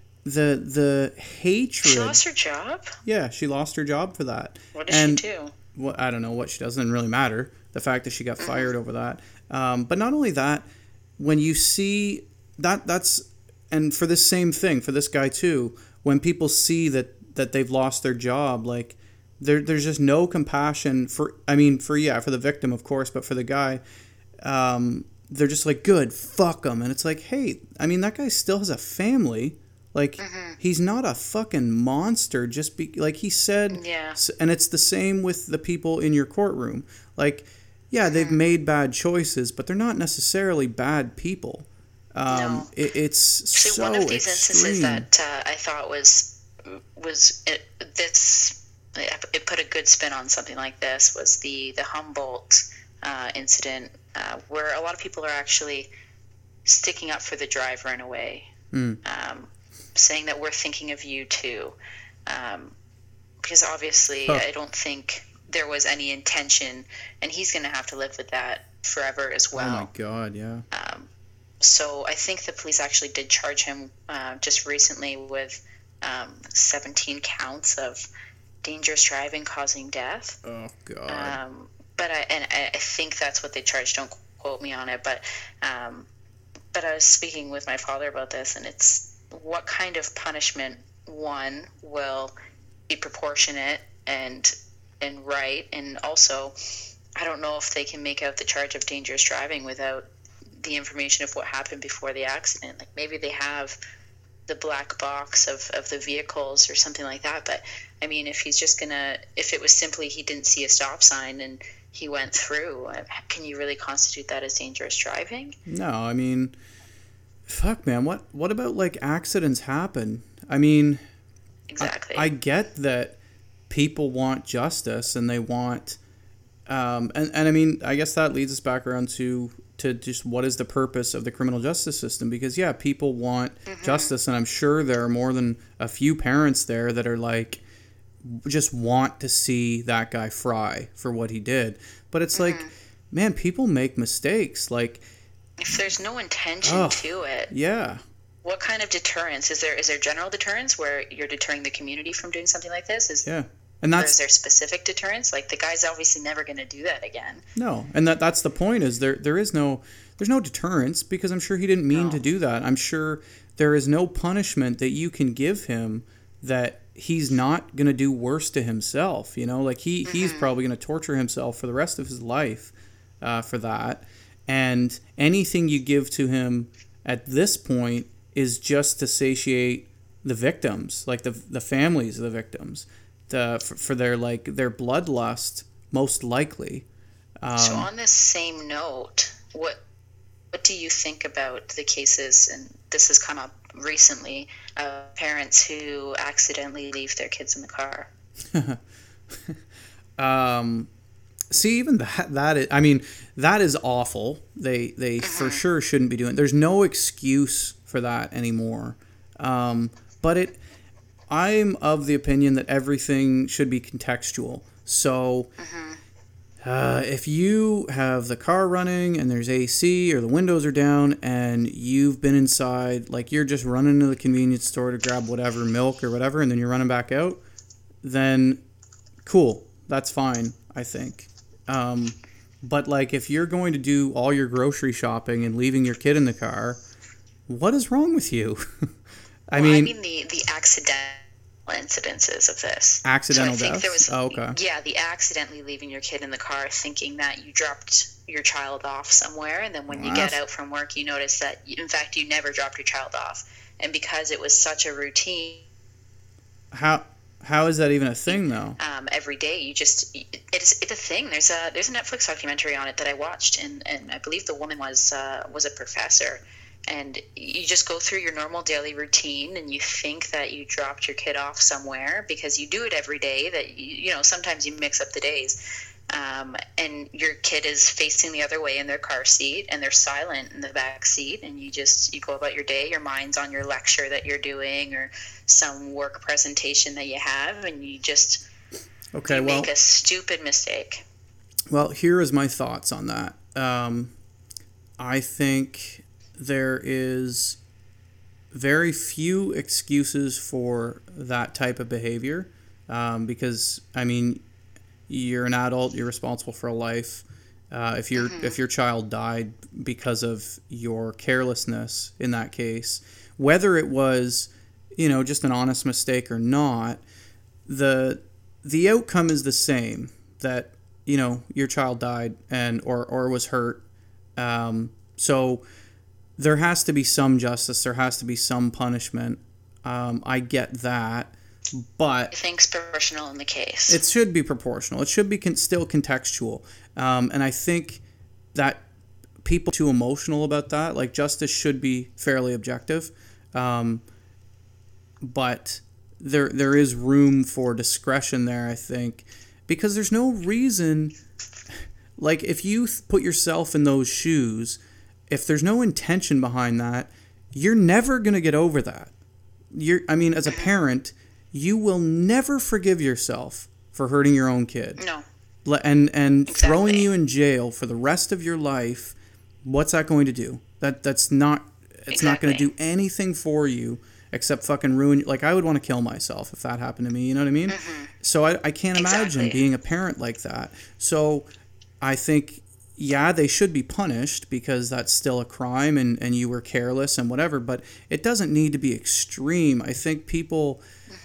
the hatred. She lost her job? Yeah, she lost her job for that. What did she do? I don't know what she does. It doesn't really matter. The fact that she got fired over that. But not only that, when you see that's and for this same thing, for this guy too, when people see that they've lost their job, like there's just no compassion for the victim, of course, but for the guy, they're just like, good, fuck him. And it's like, hey, that guy still has a family. Like, he's not a fucking monster. Like he said, and it's the same with the people in your courtroom. Like, they've made bad choices, but they're not necessarily bad people. No. It's so one of these extreme. instances that I thought it put a good spin on something like this was the Humboldt incident, where a lot of people are actually sticking up for the driver in a way, saying that we're thinking of you too, because obviously I don't think there was any intention, and he's going to have to live with that forever as well. Oh my God, yeah. So I think the police actually did charge him just recently with 17 counts of dangerous driving causing death. Oh God. But I think that's what they charged. Don't quote me on it. But I was speaking with my father about this, and it's what kind of punishment one will be proportionate and right, and also I don't know if they can make out the charge of dangerous driving without the information of what happened before the accident. Like maybe they have the black box of the vehicles or something like that, but if it was simply he didn't see a stop sign and he went through, can you really constitute that as dangerous driving? No, fuck man, what about like accidents happen? Exactly. I get that people want justice and they want I guess that leads us back around to just what is the purpose of the criminal justice system, because people want justice, and I'm sure there are more than a few parents there that are like just want to see that guy fry for what he did. But it's like, man, people make mistakes. Like if there's no intention to it, what kind of deterrence is there? Is there general deterrence where you're deterring the community from doing something like this? And or is there specific deterrence? Like the guy's obviously never going to do that again. No, and that's the point. Is there's no deterrence, because I'm sure he didn't mean to do that. I'm sure there is no punishment that you can give him that he's not going to do worse to himself. Like he's probably going to torture himself for the rest of his life for that. And anything you give to him at this point is just to satiate the victims, like the families of the victims. For their bloodlust, most likely. So on this same note, what do you think about the cases, and this has come up recently, parents who accidentally leave their kids in the car? See, even that is, I mean, that is awful. They for sure shouldn't be doing it. There's no excuse for that anymore. But I'm of the opinion that everything should be contextual. So if you have the car running and there's AC or the windows are down and you've been inside, like you're just running to the convenience store to grab whatever, milk or whatever, and then you're running back out, then cool. That's fine, I think. But like if you're going to do all your grocery shopping and leaving your kid in the car, what is wrong with you? I mean the accidental incidences of this. Accidental so I think deaths? There was, yeah, the accidentally leaving your kid in the car thinking that you dropped your child off somewhere, and then when you get out from work you notice that in fact you never dropped your child off, and because it was such a routine. How is that even a thing, though? Every day, it's a thing. There's a Netflix documentary on it that I watched, and I believe the woman was a professor. And you just go through your normal daily routine, and you think that you dropped your kid off somewhere because you do it every day. That you know, sometimes you mix up the days, and your kid is facing the other way in their car seat, and they're silent in the back seat, and you go about your day. Your mind's on your lecture that you're doing, or some work presentation that you have, and you just make a stupid mistake. Well, here is my thoughts on that. I think there is very few excuses for that type of behavior, because I mean, you're an adult, you're responsible for a life. If your child died because of your carelessness in that case, whether it was, you know, just an honest mistake or not, the outcome is the same. That, you know, your child died and or was hurt. So there has to be some justice. There has to be some punishment. I get that, but I think it's proportional in the case. It should be proportional. It should be still contextual. And I think that people are too emotional about that. Like, justice should be fairly objective. But there is room for discretion there, I think, because there's no reason, like if you put yourself in those shoes, if there's no intention behind that, you're never going to get over that. As a parent, you will never forgive yourself for hurting your own kid. No. And exactly. Throwing you in jail for the rest of your life, what's that going to do? It's not going to do anything for you except fucking ruin you. Like, I would want to kill myself if that happened to me, you know what I mean? Mm-hmm. So I can't imagine being a parent like that. So I think, yeah, they should be punished because that's still a crime and you were careless and whatever, but it doesn't need to be extreme. I think people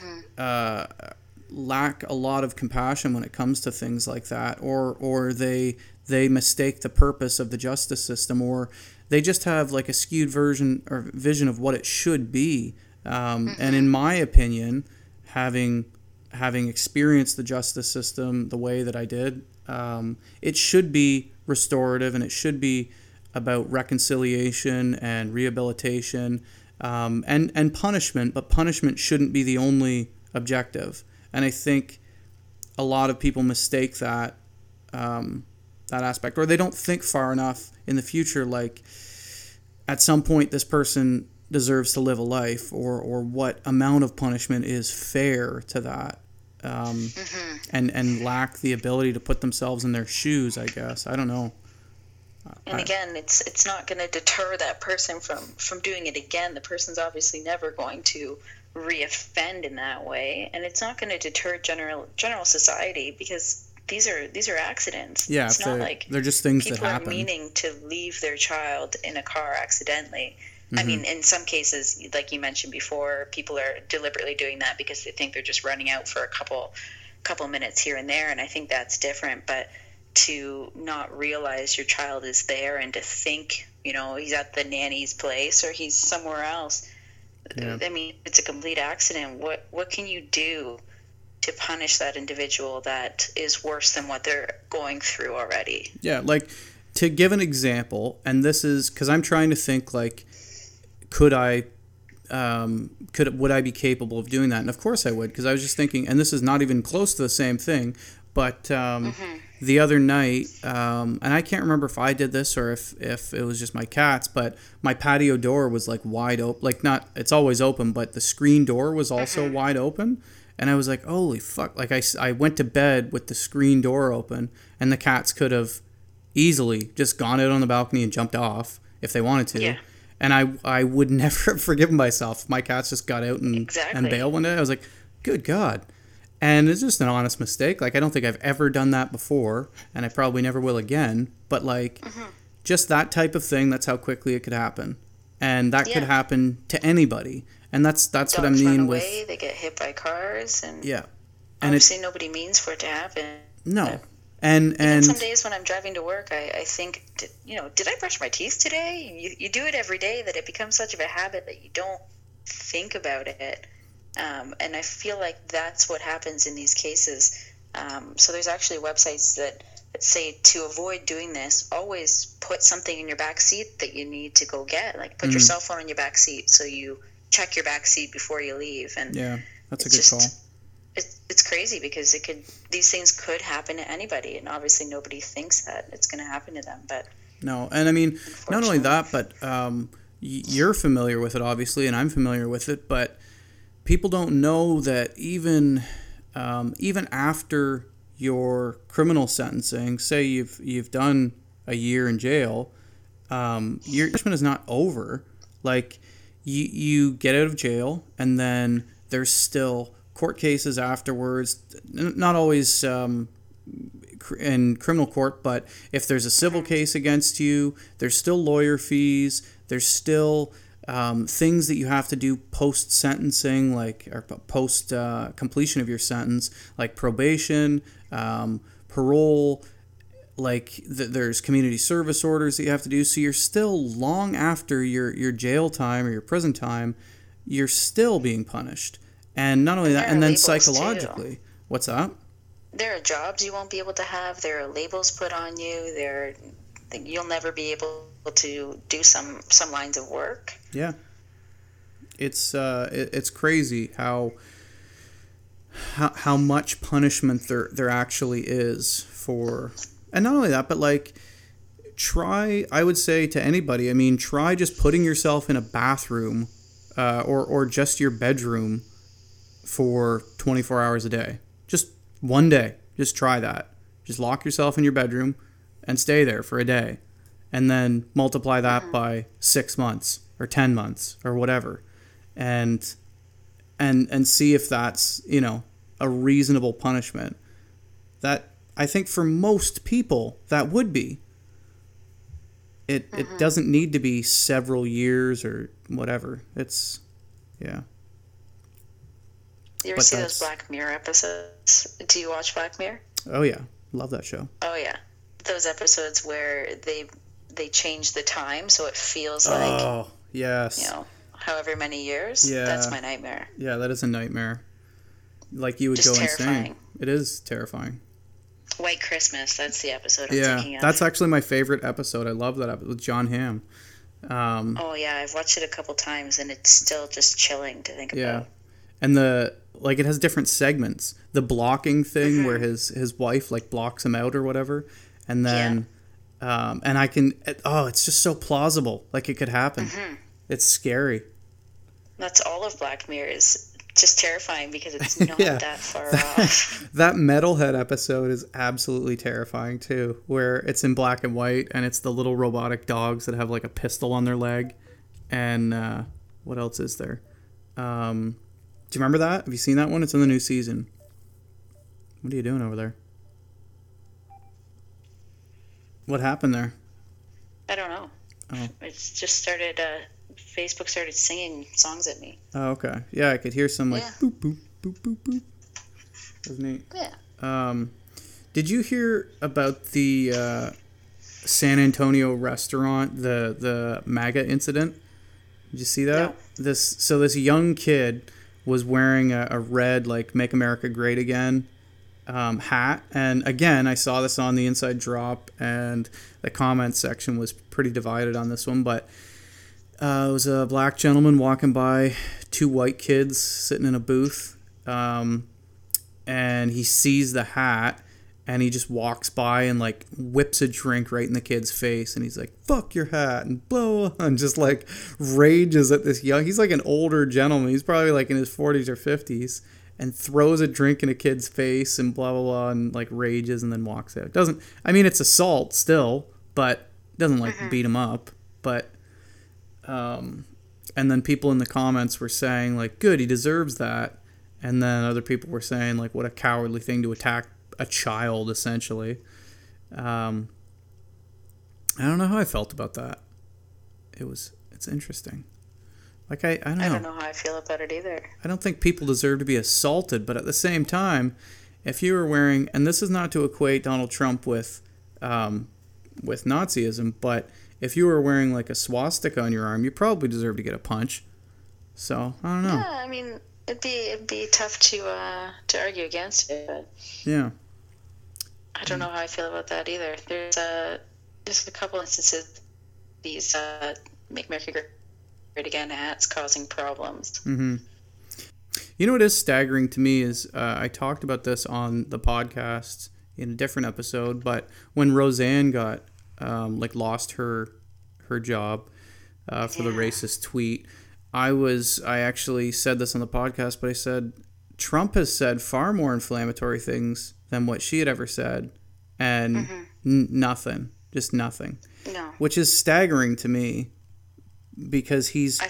lack a lot of compassion when it comes to things like that, or they mistake the purpose of the justice system, or they just have like a skewed version or vision of what it should be. And in my opinion, having experienced the justice system the way that I did, it should be restorative, and it should be about reconciliation and rehabilitation, and punishment, but punishment shouldn't be the only objective. And I think a lot of people mistake that aspect, or they don't think far enough in the future, like at some point this person deserves to live a life, or what amount of punishment is fair to that, and lack the ability to put themselves in their shoes, I guess. I don't know. And again, it's not going to deter that person from doing it again. The person's obviously never going to reoffend in that way, and it's not going to deter general society, because these are accidents. Yeah, it's not like they're just things that happen. People are meaning to leave their child in a car accidentally. I mean, in some cases, like you mentioned before, people are deliberately doing that because they think they're just running out for a couple minutes here and there, and I think that's different. But to not realize your child is there, and to think, you know, he's at the nanny's place or he's somewhere else. Yeah. I mean, it's a complete accident. What can you do to punish that individual that is worse than what they're going through already? Yeah, like, to give an example, and this is because I'm trying to think, like, would I be capable of doing that? And of course I would, because I was just thinking, and this is not even close to the same thing, But the other night, and I can't remember if I did this or if it was just my cats, but my patio door was like wide open. Like, not, it's always open, but the screen door was also wide open. And I was like, holy fuck. Like, I went to bed with the screen door open, and the cats could have easily just gone out on the balcony and jumped off if they wanted to. Yeah. And I would never have forgiven myself if my cats just got out and bailed one day. I was like, good God. And it's just an honest mistake. Like, I don't think I've ever done that before, and I probably never will again. But, like, just that type of thing, that's how quickly it could happen. And that could happen to anybody. And that's Dogs what I mean run away, with... they get hit by cars, and And obviously nobody means for it to happen. No. And And some days when I'm driving to work, I think, did I brush my teeth today? You do it every day that it becomes such of a habit that you don't think about it. And I feel like that's what happens in these cases. So there's actually websites that say to avoid doing this, always put something in your back seat that you need to go get. Like put your cell phone in your back seat so you check your back seat before you leave. And yeah, that's a good call. It's crazy because these things could happen to anybody, and obviously nobody thinks that it's going to happen to them. But no, and I mean, not only that, but you're familiar with it, obviously, and I'm familiar with it, but people don't know that even after your criminal sentencing, say you've done a year in jail, your punishment is not over. Like, you get out of jail, and then there's still court cases afterwards. Not always in criminal court, but if there's a civil case against you, there's still lawyer fees. There's still things that you have to do post-sentencing, or post completion of your sentence, like probation, parole. Like there's community service orders that you have to do. So you're still, long after your jail time or your prison time, you're still being punished. And not only that, and then psychologically. Too. What's that? There are jobs you won't be able to have. There are labels put on you. You'll never be able to do some lines of work. Yeah. It's crazy how much punishment there actually is for. And not only that, but like, I would say to anybody, I mean, try just putting yourself in a bathroom or just your bedroom for 24 hours a day. Just one day. Just try that. Just lock yourself in your bedroom and stay there for a day. And then multiply that by 6 months or 10 months or whatever. And see if that's, a reasonable punishment. That, I think for most people, that would be. It doesn't need to be several years or whatever. It's, yeah. You ever see those Black Mirror episodes? Do you watch Black Mirror? Oh, yeah. Love that show. Oh, yeah. Those episodes where they change the time so it feels like... Oh, yes. However many years. Yeah. That's my nightmare. Yeah, that is a nightmare. Like, you would just go terrifying. Insane. It is terrifying. White Christmas, that's the episode I'm thinking of. That's actually my favorite episode. I love that episode with John Hamm. Oh, yeah. I've watched it a couple times, and it's still just chilling to think about. Yeah. And it has different segments. The blocking thing where his wife blocks him out or whatever, and then and it's just so plausible. Like, it could happen. It's scary. That's all of Black Mirror is just terrifying because it's not that far off. That Metalhead episode is absolutely terrifying too, where it's in black and white and it's the little robotic dogs that have like a pistol on their leg, and what else is there? Do you remember that? Have you seen that one? It's in the new season. What are you doing over there? What happened there? I don't know. Oh. It's just started, Facebook started singing songs at me. Oh, okay. Yeah, I could hear some boop, boop, boop, boop, boop. That was neat. Yeah. Did you hear about the San Antonio restaurant, the MAGA incident? Did you see that? No. This young kid was wearing a red, Make America Great Again hat. And again, I saw this on the Inside Drop, and the comment section was pretty divided on this one. But it was a black gentleman walking by, two white kids sitting in a booth, and he sees the hat, and he just walks by and like whips a drink right in the kid's face, and he's like, "Fuck your hat," and blah, and just like rages at this young. He's like an older gentleman. He's probably like in his 40s or 50s, and throws a drink in a kid's face and blah blah blah, and like rages and then walks out. Doesn't, I mean, it's assault still, but doesn't like beat him up. But and then people in the comments were saying like, "Good, he deserves that," and then other people were saying like, "What a cowardly thing to attack a child," essentially. I don't know how I felt about that. It's interesting. Like I don't know. I don't know how I feel about it either. I don't think people deserve to be assaulted, but at the same time, if you were wearing, and this is not to equate Donald Trump with Nazism, but if you were wearing like a swastika on your arm, you probably deserve to get a punch. So I don't know. Yeah, I mean, it'd be tough to argue against it, but yeah. I don't know how I feel about that either. There's just a couple instances these "Make America Great Again" hats causing problems. Mm-hmm. You know what is staggering to me is I talked about this on the podcast in a different episode, but when Roseanne got lost her job for the racist tweet, I actually said this on the podcast, but I said Trump has said far more inflammatory things than what she had ever said, and nothing, just nothing. No. Which is staggering to me, because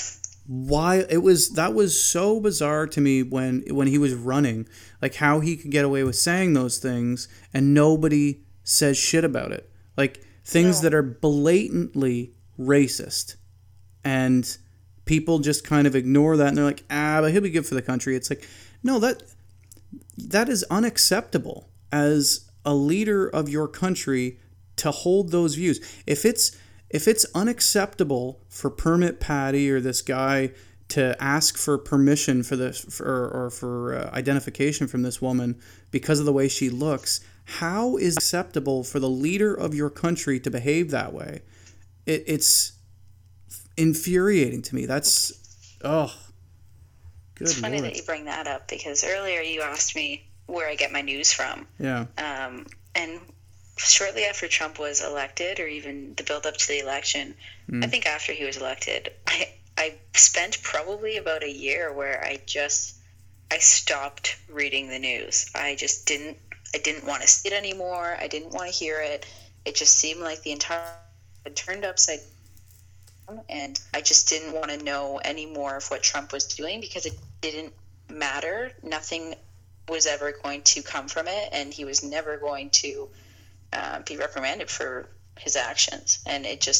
that was so bizarre to me when he was running, like how he could get away with saying those things and nobody says shit about it, like things that are blatantly racist, and people just kind of ignore that and they're like, but he'll be good for the country. It's like, no, that is unacceptable as a leader of your country to hold those views. If it's unacceptable for Permit Patty or this guy to ask for permission for this or for identification from this woman because of the way she looks, how is it acceptable for the leader of your country to behave that way? It's infuriating to me. That's good. It's funny that you bring that up, because earlier you asked me where I get my news from. Yeah. And shortly after Trump was elected, or even the build up to the election, I think after he was elected, I spent probably about a year where I stopped reading the news. I didn't want to see it anymore. I didn't want to hear it. It just seemed like the entire had turned upside down, and I just didn't want to know any more of what Trump was doing, because it didn't matter. Nothing was ever going to come from it, and he was never going to be reprimanded for his actions. And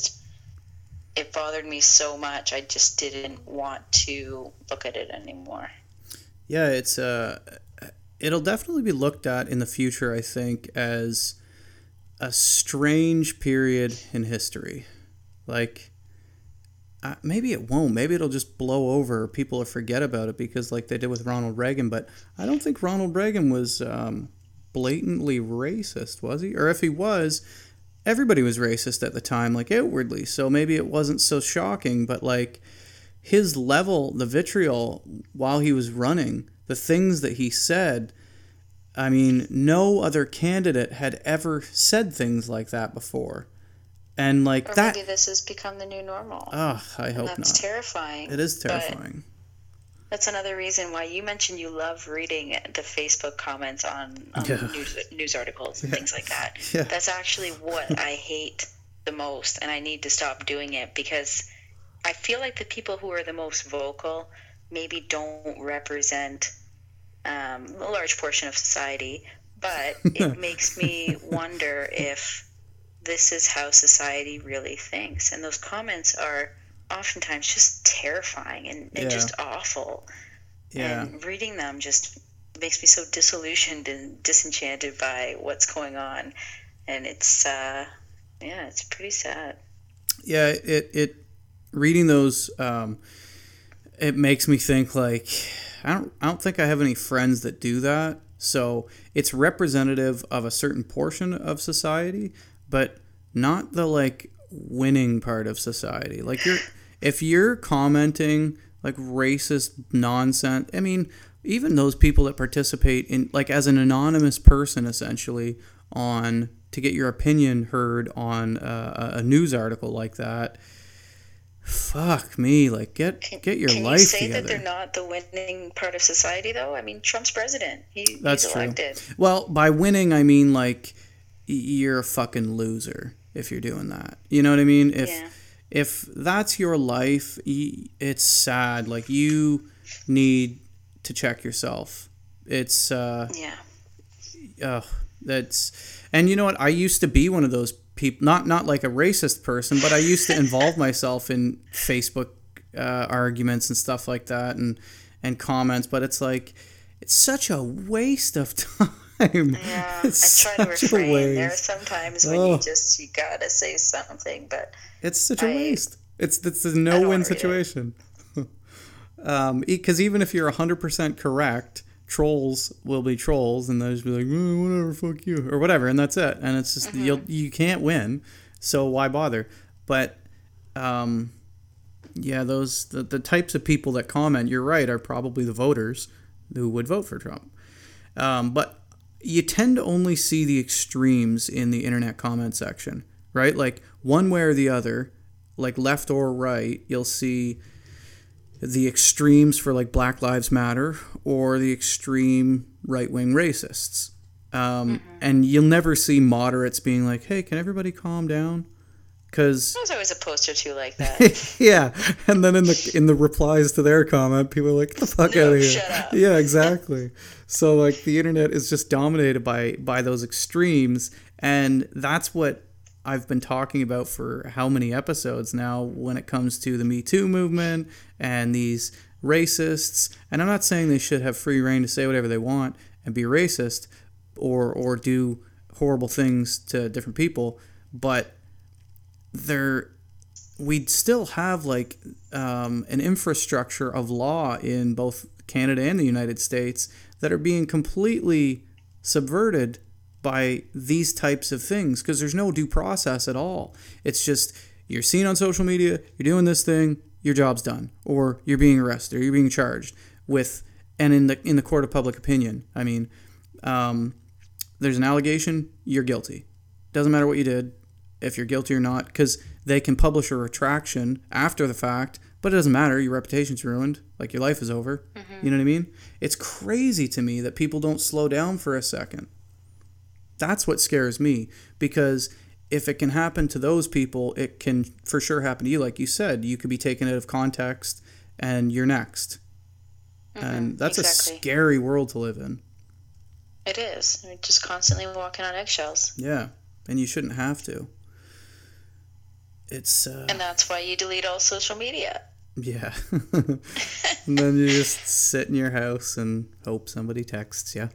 it bothered me so much. I just didn't want to look at it anymore. Yeah, it'll definitely be looked at in the future, I think, as a strange period in history. Like, maybe it won't. Maybe it'll just blow over. People will forget about it, because like they did with Ronald Reagan. But I don't think Ronald Reagan was blatantly racist, was he? Or if he was, everybody was racist at the time, like outwardly. So maybe it wasn't so shocking. But like his level, the vitriol while he was running, the things that he said, I mean, no other candidate had ever said things like that before. And like that, maybe this has become the new normal. I hope not. That's terrifying. It is terrifying. That's another reason why you mentioned you love reading the Facebook comments on news articles and things like that. Yeah. That's actually what I hate the most, and I need to stop doing it, because I feel like the people who are the most vocal maybe don't represent a large portion of society, but it makes me wonder if this is how society really thinks. And those comments are oftentimes just terrifying and just awful. Yeah. And reading them just makes me so disillusioned and disenchanted by what's going on. And it's pretty sad. Yeah, it reading those, it makes me think like, I don't think I have any friends that do that. So it's representative of a certain portion of society, but not the like winning part of society. Like if you're commenting like racist nonsense, I mean, even those people that participate in like as an anonymous person essentially on to get your opinion heard on a news article like that. Fuck me, like get your life together. Can you say that they're not the winning part of society, though? I mean, Trump's president. He's elected. True. Well, by winning, I mean like you're a fucking loser if you're doing that. You know what I mean? If that's your life, it's sad. Like, you need to check yourself. It's that's, and you know what? I used to be one of those people, not like a racist person, but I used to involve myself in Facebook arguments and stuff like that, and comments. But it's like, it's such a waste of time. Yeah, I try to refrain. There are some times when you gotta say something, but it's such a waste. It's a no-win situation. Because even if you're 100% correct, trolls will be trolls, and they'll just be like, whatever, fuck you, or whatever, and that's it. And it's just, you can't win, so why bother? But, the types of people that comment, you're right, are probably the voters who would vote for Trump. But you tend to only see the extremes in the internet comment section, right? Like, one way or the other, like left or right, you'll see the extremes for like Black Lives Matter or the extreme right-wing racists. And you'll never see moderates being like, hey, can everybody calm down? Because there's always a post or two like that. Yeah, and then in the replies to their comment, people are like, get the fuck out of here. Shut up. Yeah, exactly. So like the internet is just dominated by those extremes, and that's what I've been talking about for how many episodes now when it comes to the Me Too movement and these racists. And I'm not saying they should have free reign to say whatever they want and be racist or do horrible things to different people, but we'd still have like an infrastructure of law in both Canada and the United States that are being completely subverted by these types of things, because there's no due process at all. It's just, you're seen on social media, you're doing this thing, your job's done, or you're being arrested, or you're being charged with, and in the court of public opinion, I mean, there's an allegation, you're guilty. Doesn't matter what you did, if you're guilty or not, because they can publish a retraction after the fact, but it doesn't matter, your reputation's ruined, like your life is over. You know what I mean? It's crazy to me that people don't slow down for a second. That's what scares me, because if it can happen to those people, it can for sure happen to you. Like you said, you could be taken out of context and you're next. And that's a scary world to live in. It is. We're just constantly walking on eggshells. Yeah, and you shouldn't have to. It's and that's why you delete all social media. Yeah. And then you just sit in your house and hope somebody texts you.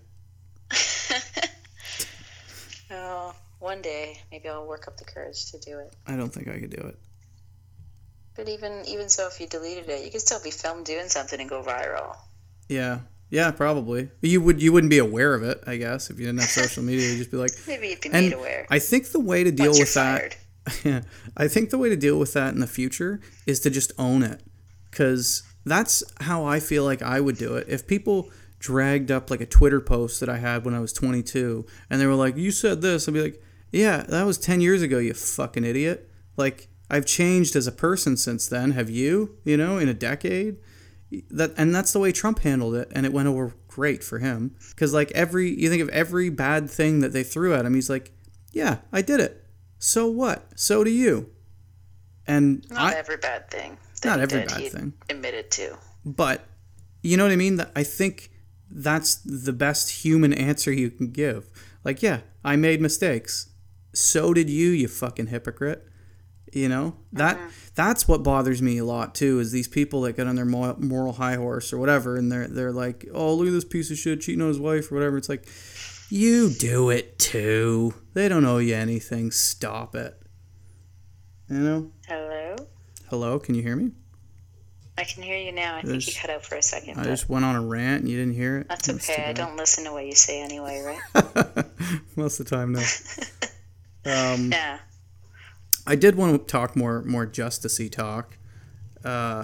Oh, one day maybe I'll work up the courage to do it. I don't think I could do it. But even so, if you deleted it, you could still be filmed doing something and go viral. Yeah, probably. You wouldn't be aware of it, I guess, if you didn't have social media. You'd just be like, maybe you'd be made aware. I think the way to deal with that. Yeah, I think the way to deal with that in the future is to just own it, because that's how I feel like I would do it. If people dragged up like a Twitter post that I had when I was 22 and they were like, you said this, I'd be like, yeah, that was 10 years ago, you fucking idiot. Like, I've changed as a person since then. Have you? You know, in a decade? That's the way Trump handled it, and it went over great for him. Because like you think of every bad thing that they threw at him, he's like, yeah, I did it. So what? So do you. And not every bad thing. Not every bad thing. Admitted to. But you know what I mean? I think that's the best human answer you can give. Like, yeah, I made mistakes. So did you fucking hypocrite. You know? That's what bothers me a lot too, is these people that get on their moral high horse or whatever, and they're like, oh, look at this piece of shit cheating on his wife or whatever. It's like, you do it too. They don't owe you anything. Stop it. You know? Hello? Can you hear me? I can hear you now. I think you cut out for a second. I just went on a rant and you didn't hear it. That's okay. I don't listen to what you say anyway, right? Most of the time, no. Yeah. I did want to talk more justice-y talk. I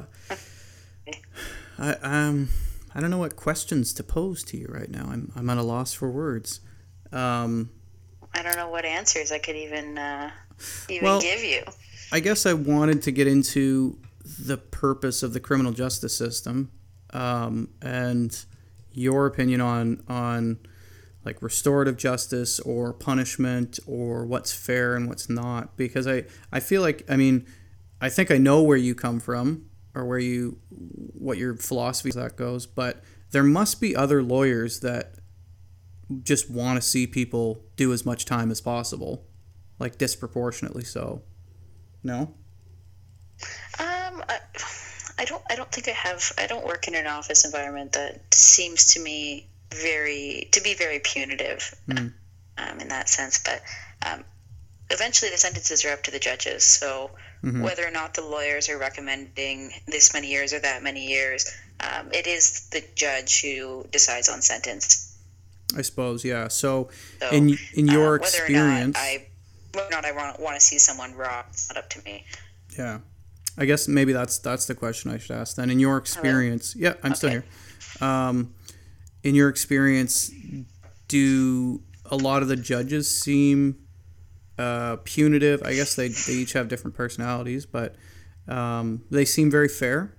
don't know what questions to pose to you right now. I'm at a loss for words. I I don't know what answers I could even Well, give you. I guess I wanted to get into the purpose of the criminal justice system, and your opinion on like restorative justice or punishment or what's fair and what's not. Because I feel like, I mean, I think I know where you come from or what your philosophy that goes, but there must be other lawyers that just want to see people do as much time as possible, like disproportionately so. No? I don't think I have. I don't work in an office environment that seems to me to be very punitive in that sense. But eventually, the sentences are up to the judges. So whether or not the lawyers are recommending this many years or that many years, it is the judge who decides on sentence. I suppose, yeah. So in your experience, whether or not I want to see someone raw, it's not up to me. Yeah. I guess maybe that's the question I should ask then. In your experience, Hello? Yeah, I'm still here. In your experience, do a lot of the judges seem punitive? I guess they each have different personalities, but they seem very fair.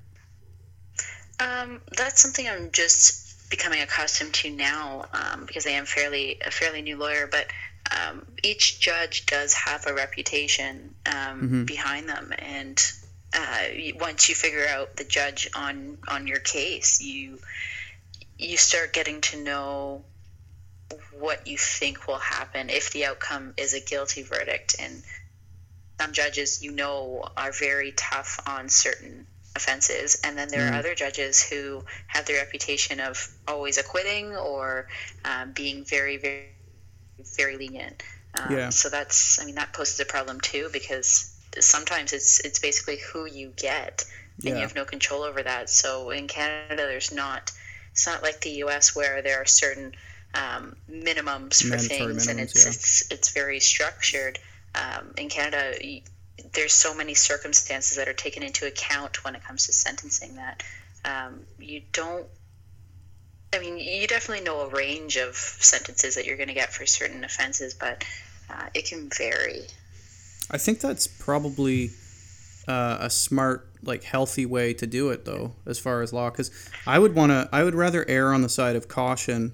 That's something I'm just becoming accustomed to now, because I am a fairly new lawyer, but each judge does have a reputation behind them, and once you figure out the judge on your case, you start getting to know what you think will happen if the outcome is a guilty verdict. And some judges, are very tough on certain offenses, and then there are other judges who have the reputation of always acquitting or being very, very, very lenient. So that poses a problem too, because sometimes it's basically who you get, and you have no control over that. So in Canada, it's not like the US where there are certain minimums for things, and it's very structured. In Canada, there's so many circumstances that are taken into account when it comes to sentencing that you definitely know a range of sentences that you're going to get for certain offenses, but it can vary. I think that's probably a smart, like, healthy way to do it, though, as far as law, because I would rather err on the side of caution.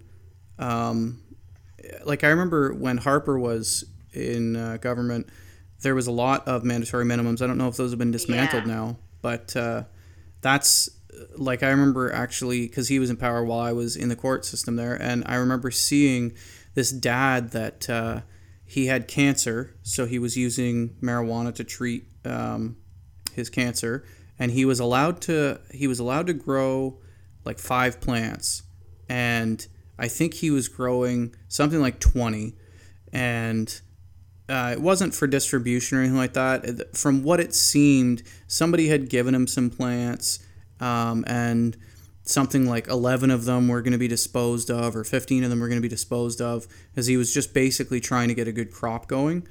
Like, I remember when Harper was in government, there was a lot of mandatory minimums. I don't know if those have been dismantled now, but that's, like, I remember actually, because he was in power while I was in the court system there, and I remember seeing this dad that he had cancer, so he was using marijuana to treat his cancer, and he was allowed to grow like 5 plants, and I think he was growing something like 20, and it wasn't for distribution or anything like that. From what it seemed, somebody had given him some plants, and something like 11 of them were going to be disposed of, or 15 of them were going to be disposed of, as he was just basically trying to get a good crop going.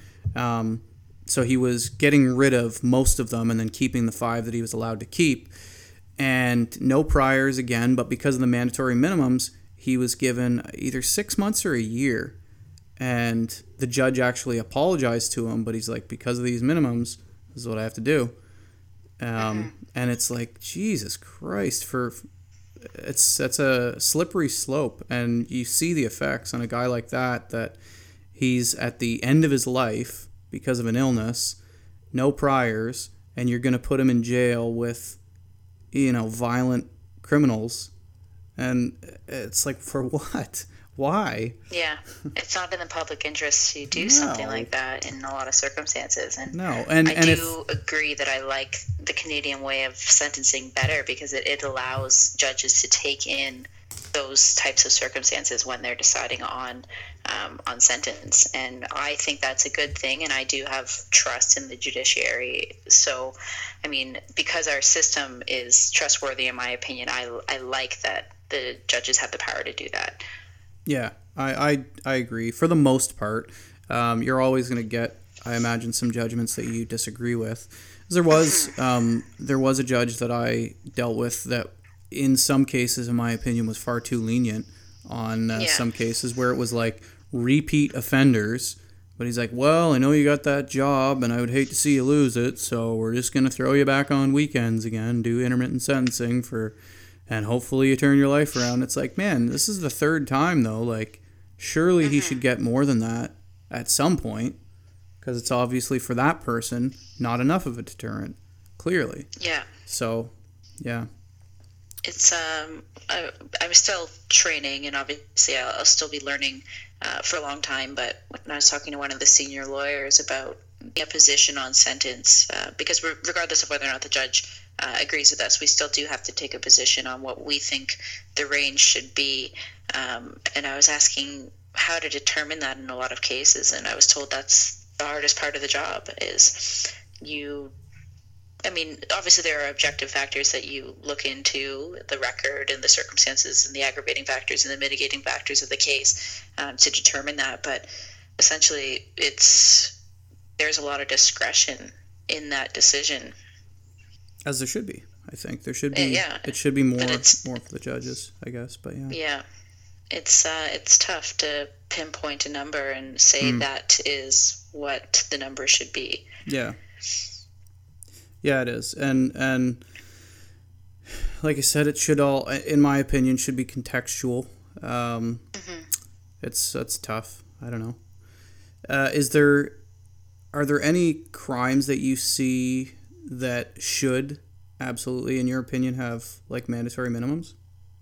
So he was getting rid of most of them and then keeping the 5 that he was allowed to keep. And no priors again, but because of the mandatory minimums, he was given either 6 months or a year. And the judge actually apologized to him, but he's like, because of these minimums, this is what I have to do. And it's like, Jesus Christ, that's a slippery slope, and you see the effects on a guy like that he's at the end of his life because of an illness, no priors, and you're going to put him in jail with, violent criminals, and it's like, for what? Why? Yeah, it's not in the public interest to do something like that in a lot of circumstances. And I do agree that I like the Canadian way of sentencing better, because it allows judges to take in those types of circumstances when they're deciding on sentence. And I think that's a good thing, and I do have trust in the judiciary. So, because our system is trustworthy, in my opinion, I like that the judges have the power to do that. Yeah, I agree. For the most part, you're always going to get, I imagine, some judgments that you disagree with. There was a judge that I dealt with that, in some cases, in my opinion, was far too lenient on some cases, where it was like repeat offenders But he's like, well, I know you got that job, and I would hate to see you lose it, so we're just going to throw you back on weekends again, do intermittent sentencing and hopefully you turn your life around. It's like, man, this is the third time, though. Like, surely he should get more than that at some point, because it's obviously, for that person, not enough of a deterrent, clearly. Yeah. So, yeah. It's I'm still training, and obviously I'll still be learning for a long time. But when I was talking to one of the senior lawyers about a position on sentence, because regardless of whether or not the judge agrees with us, we still do have to take a position on what we think the range should be. And I was asking how to determine that in a lot of cases, and I was told that's the hardest part of the job is obviously there are objective factors that you look into, the record and the circumstances and the aggravating factors and the mitigating factors of the case to determine that. But essentially, there's a lot of discretion in that decision. As there should be, I think. There should be. Yeah. It should be more for the judges, I guess. But yeah. Yeah. It's tough to pinpoint a number and say that is what the number should be. Yeah. Yeah, it is. And like I said, it should all, in my opinion, should be contextual. It's tough. I don't know. Are there any crimes that you see that should absolutely, in your opinion, have like mandatory minimums?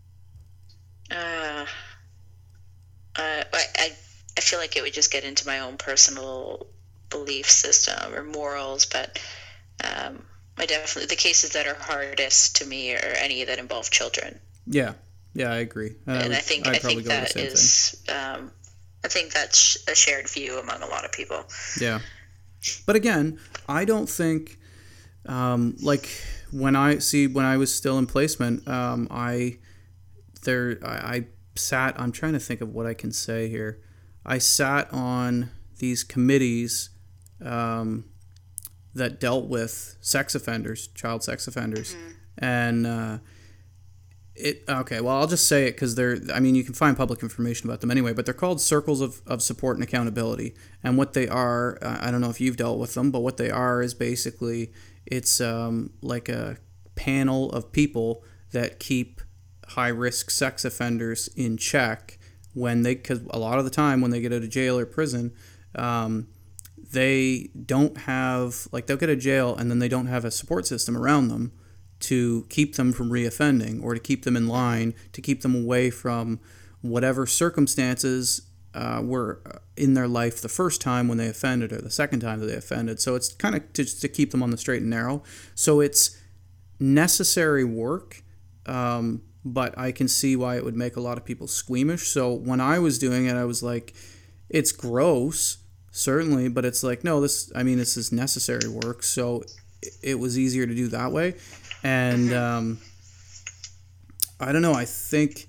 I feel like it would just get into my own personal belief system or morals, but I definitely, the cases that are hardest to me are any that involve children. Yeah, I agree. And I think that is, I think that's a shared view among a lot of people. Yeah, but again, I don't think, like when I was still in placement, I sat. I'm trying to think of what I can say here. I sat on these committees that dealt with sex offenders, child sex offenders, and I'll just say it because you can find public information about them anyway, but they're called Circles of Support and Accountability, and what they are, I don't know if you've dealt with them, but what they are is basically, it's like a panel of people that keep high-risk sex offenders in check because a lot of the time when they get out of jail or prison, they don't have, like, they'll get out of jail and then they don't have a support system around them to keep them from reoffending or to keep them in line, to keep them away from whatever circumstances were in their life the first time when they offended or the second time that they offended. So it's kind of to keep them on the straight and narrow. So it's necessary work, but I can see why it would make a lot of people squeamish. So when I was doing it, I was like, it's gross, certainly, but it's like, no, this is necessary work. So it was easier to do that way. And I don't know, I think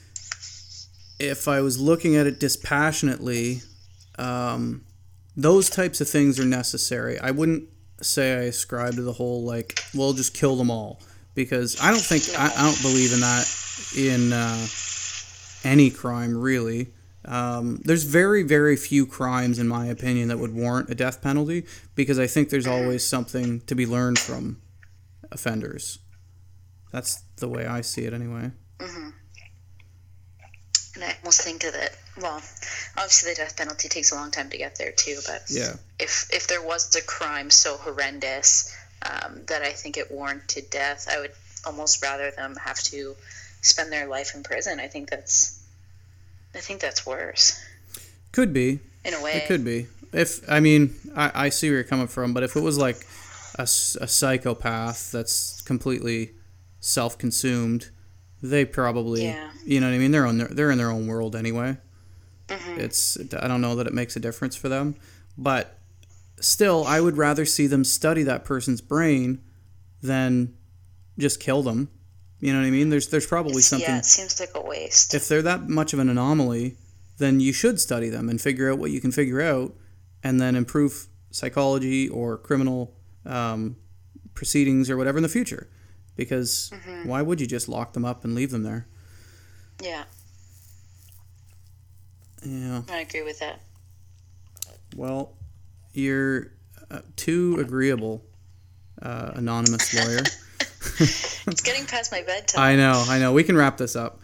if I was looking at it dispassionately, those types of things are necessary. I wouldn't say I ascribe to the whole, like, well, just kill them all. Because I don't believe in that in any crime, really. There's very, very few crimes, in my opinion, that would warrant a death penalty, because I think there's always something to be learned from offenders. That's the way I see it, anyway. Mm-hmm. And I almost think that, well, obviously the death penalty takes a long time to get there, too, but yeah. If there was a crime so horrendous that I think it warranted death, I would almost rather them have to spend their life in prison. I think that's worse. Could be. In a way. It could be. I see where you're coming from, but if it was like a psychopath that's completely self-consumed, they probably, you know what I mean? They're in their own world anyway. Mm-hmm. I don't know that it makes a difference for them, but still, I would rather see them study that person's brain than just kill them. You know what I mean? There's probably something. Yeah, it seems like a waste. If they're that much of an anomaly, then you should study them and figure out what you can figure out, and then improve psychology or criminal proceedings or whatever in the future. Because why would you just lock them up and leave them there? Yeah. Yeah. I agree with that. Well, you're too agreeable, anonymous lawyer. It's getting past my bedtime. I know. We can wrap this up.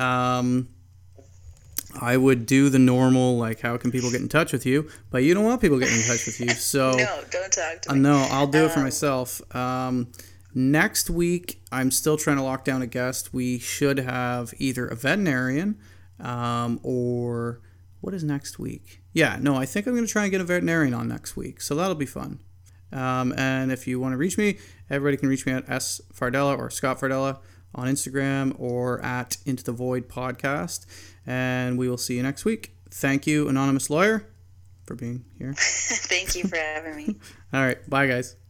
I would do the normal, like, how can people get in touch with you? But you don't want people getting in touch with you, so... No, don't talk to me. No, I'll do it for myself. Next week, I'm still trying to lock down a guest. We should have either a veterinarian or... What is next week? Yeah, no, I think I'm going to try and get a veterinarian on next week, so that'll be fun. And if you want to reach me, everybody can reach me at S. Fardella or Scott Fardella on Instagram or at Into the Void Podcast. And we will see you next week. Thank you, Anonymous Lawyer, for being here. Thank you for having me. All right. Bye, guys.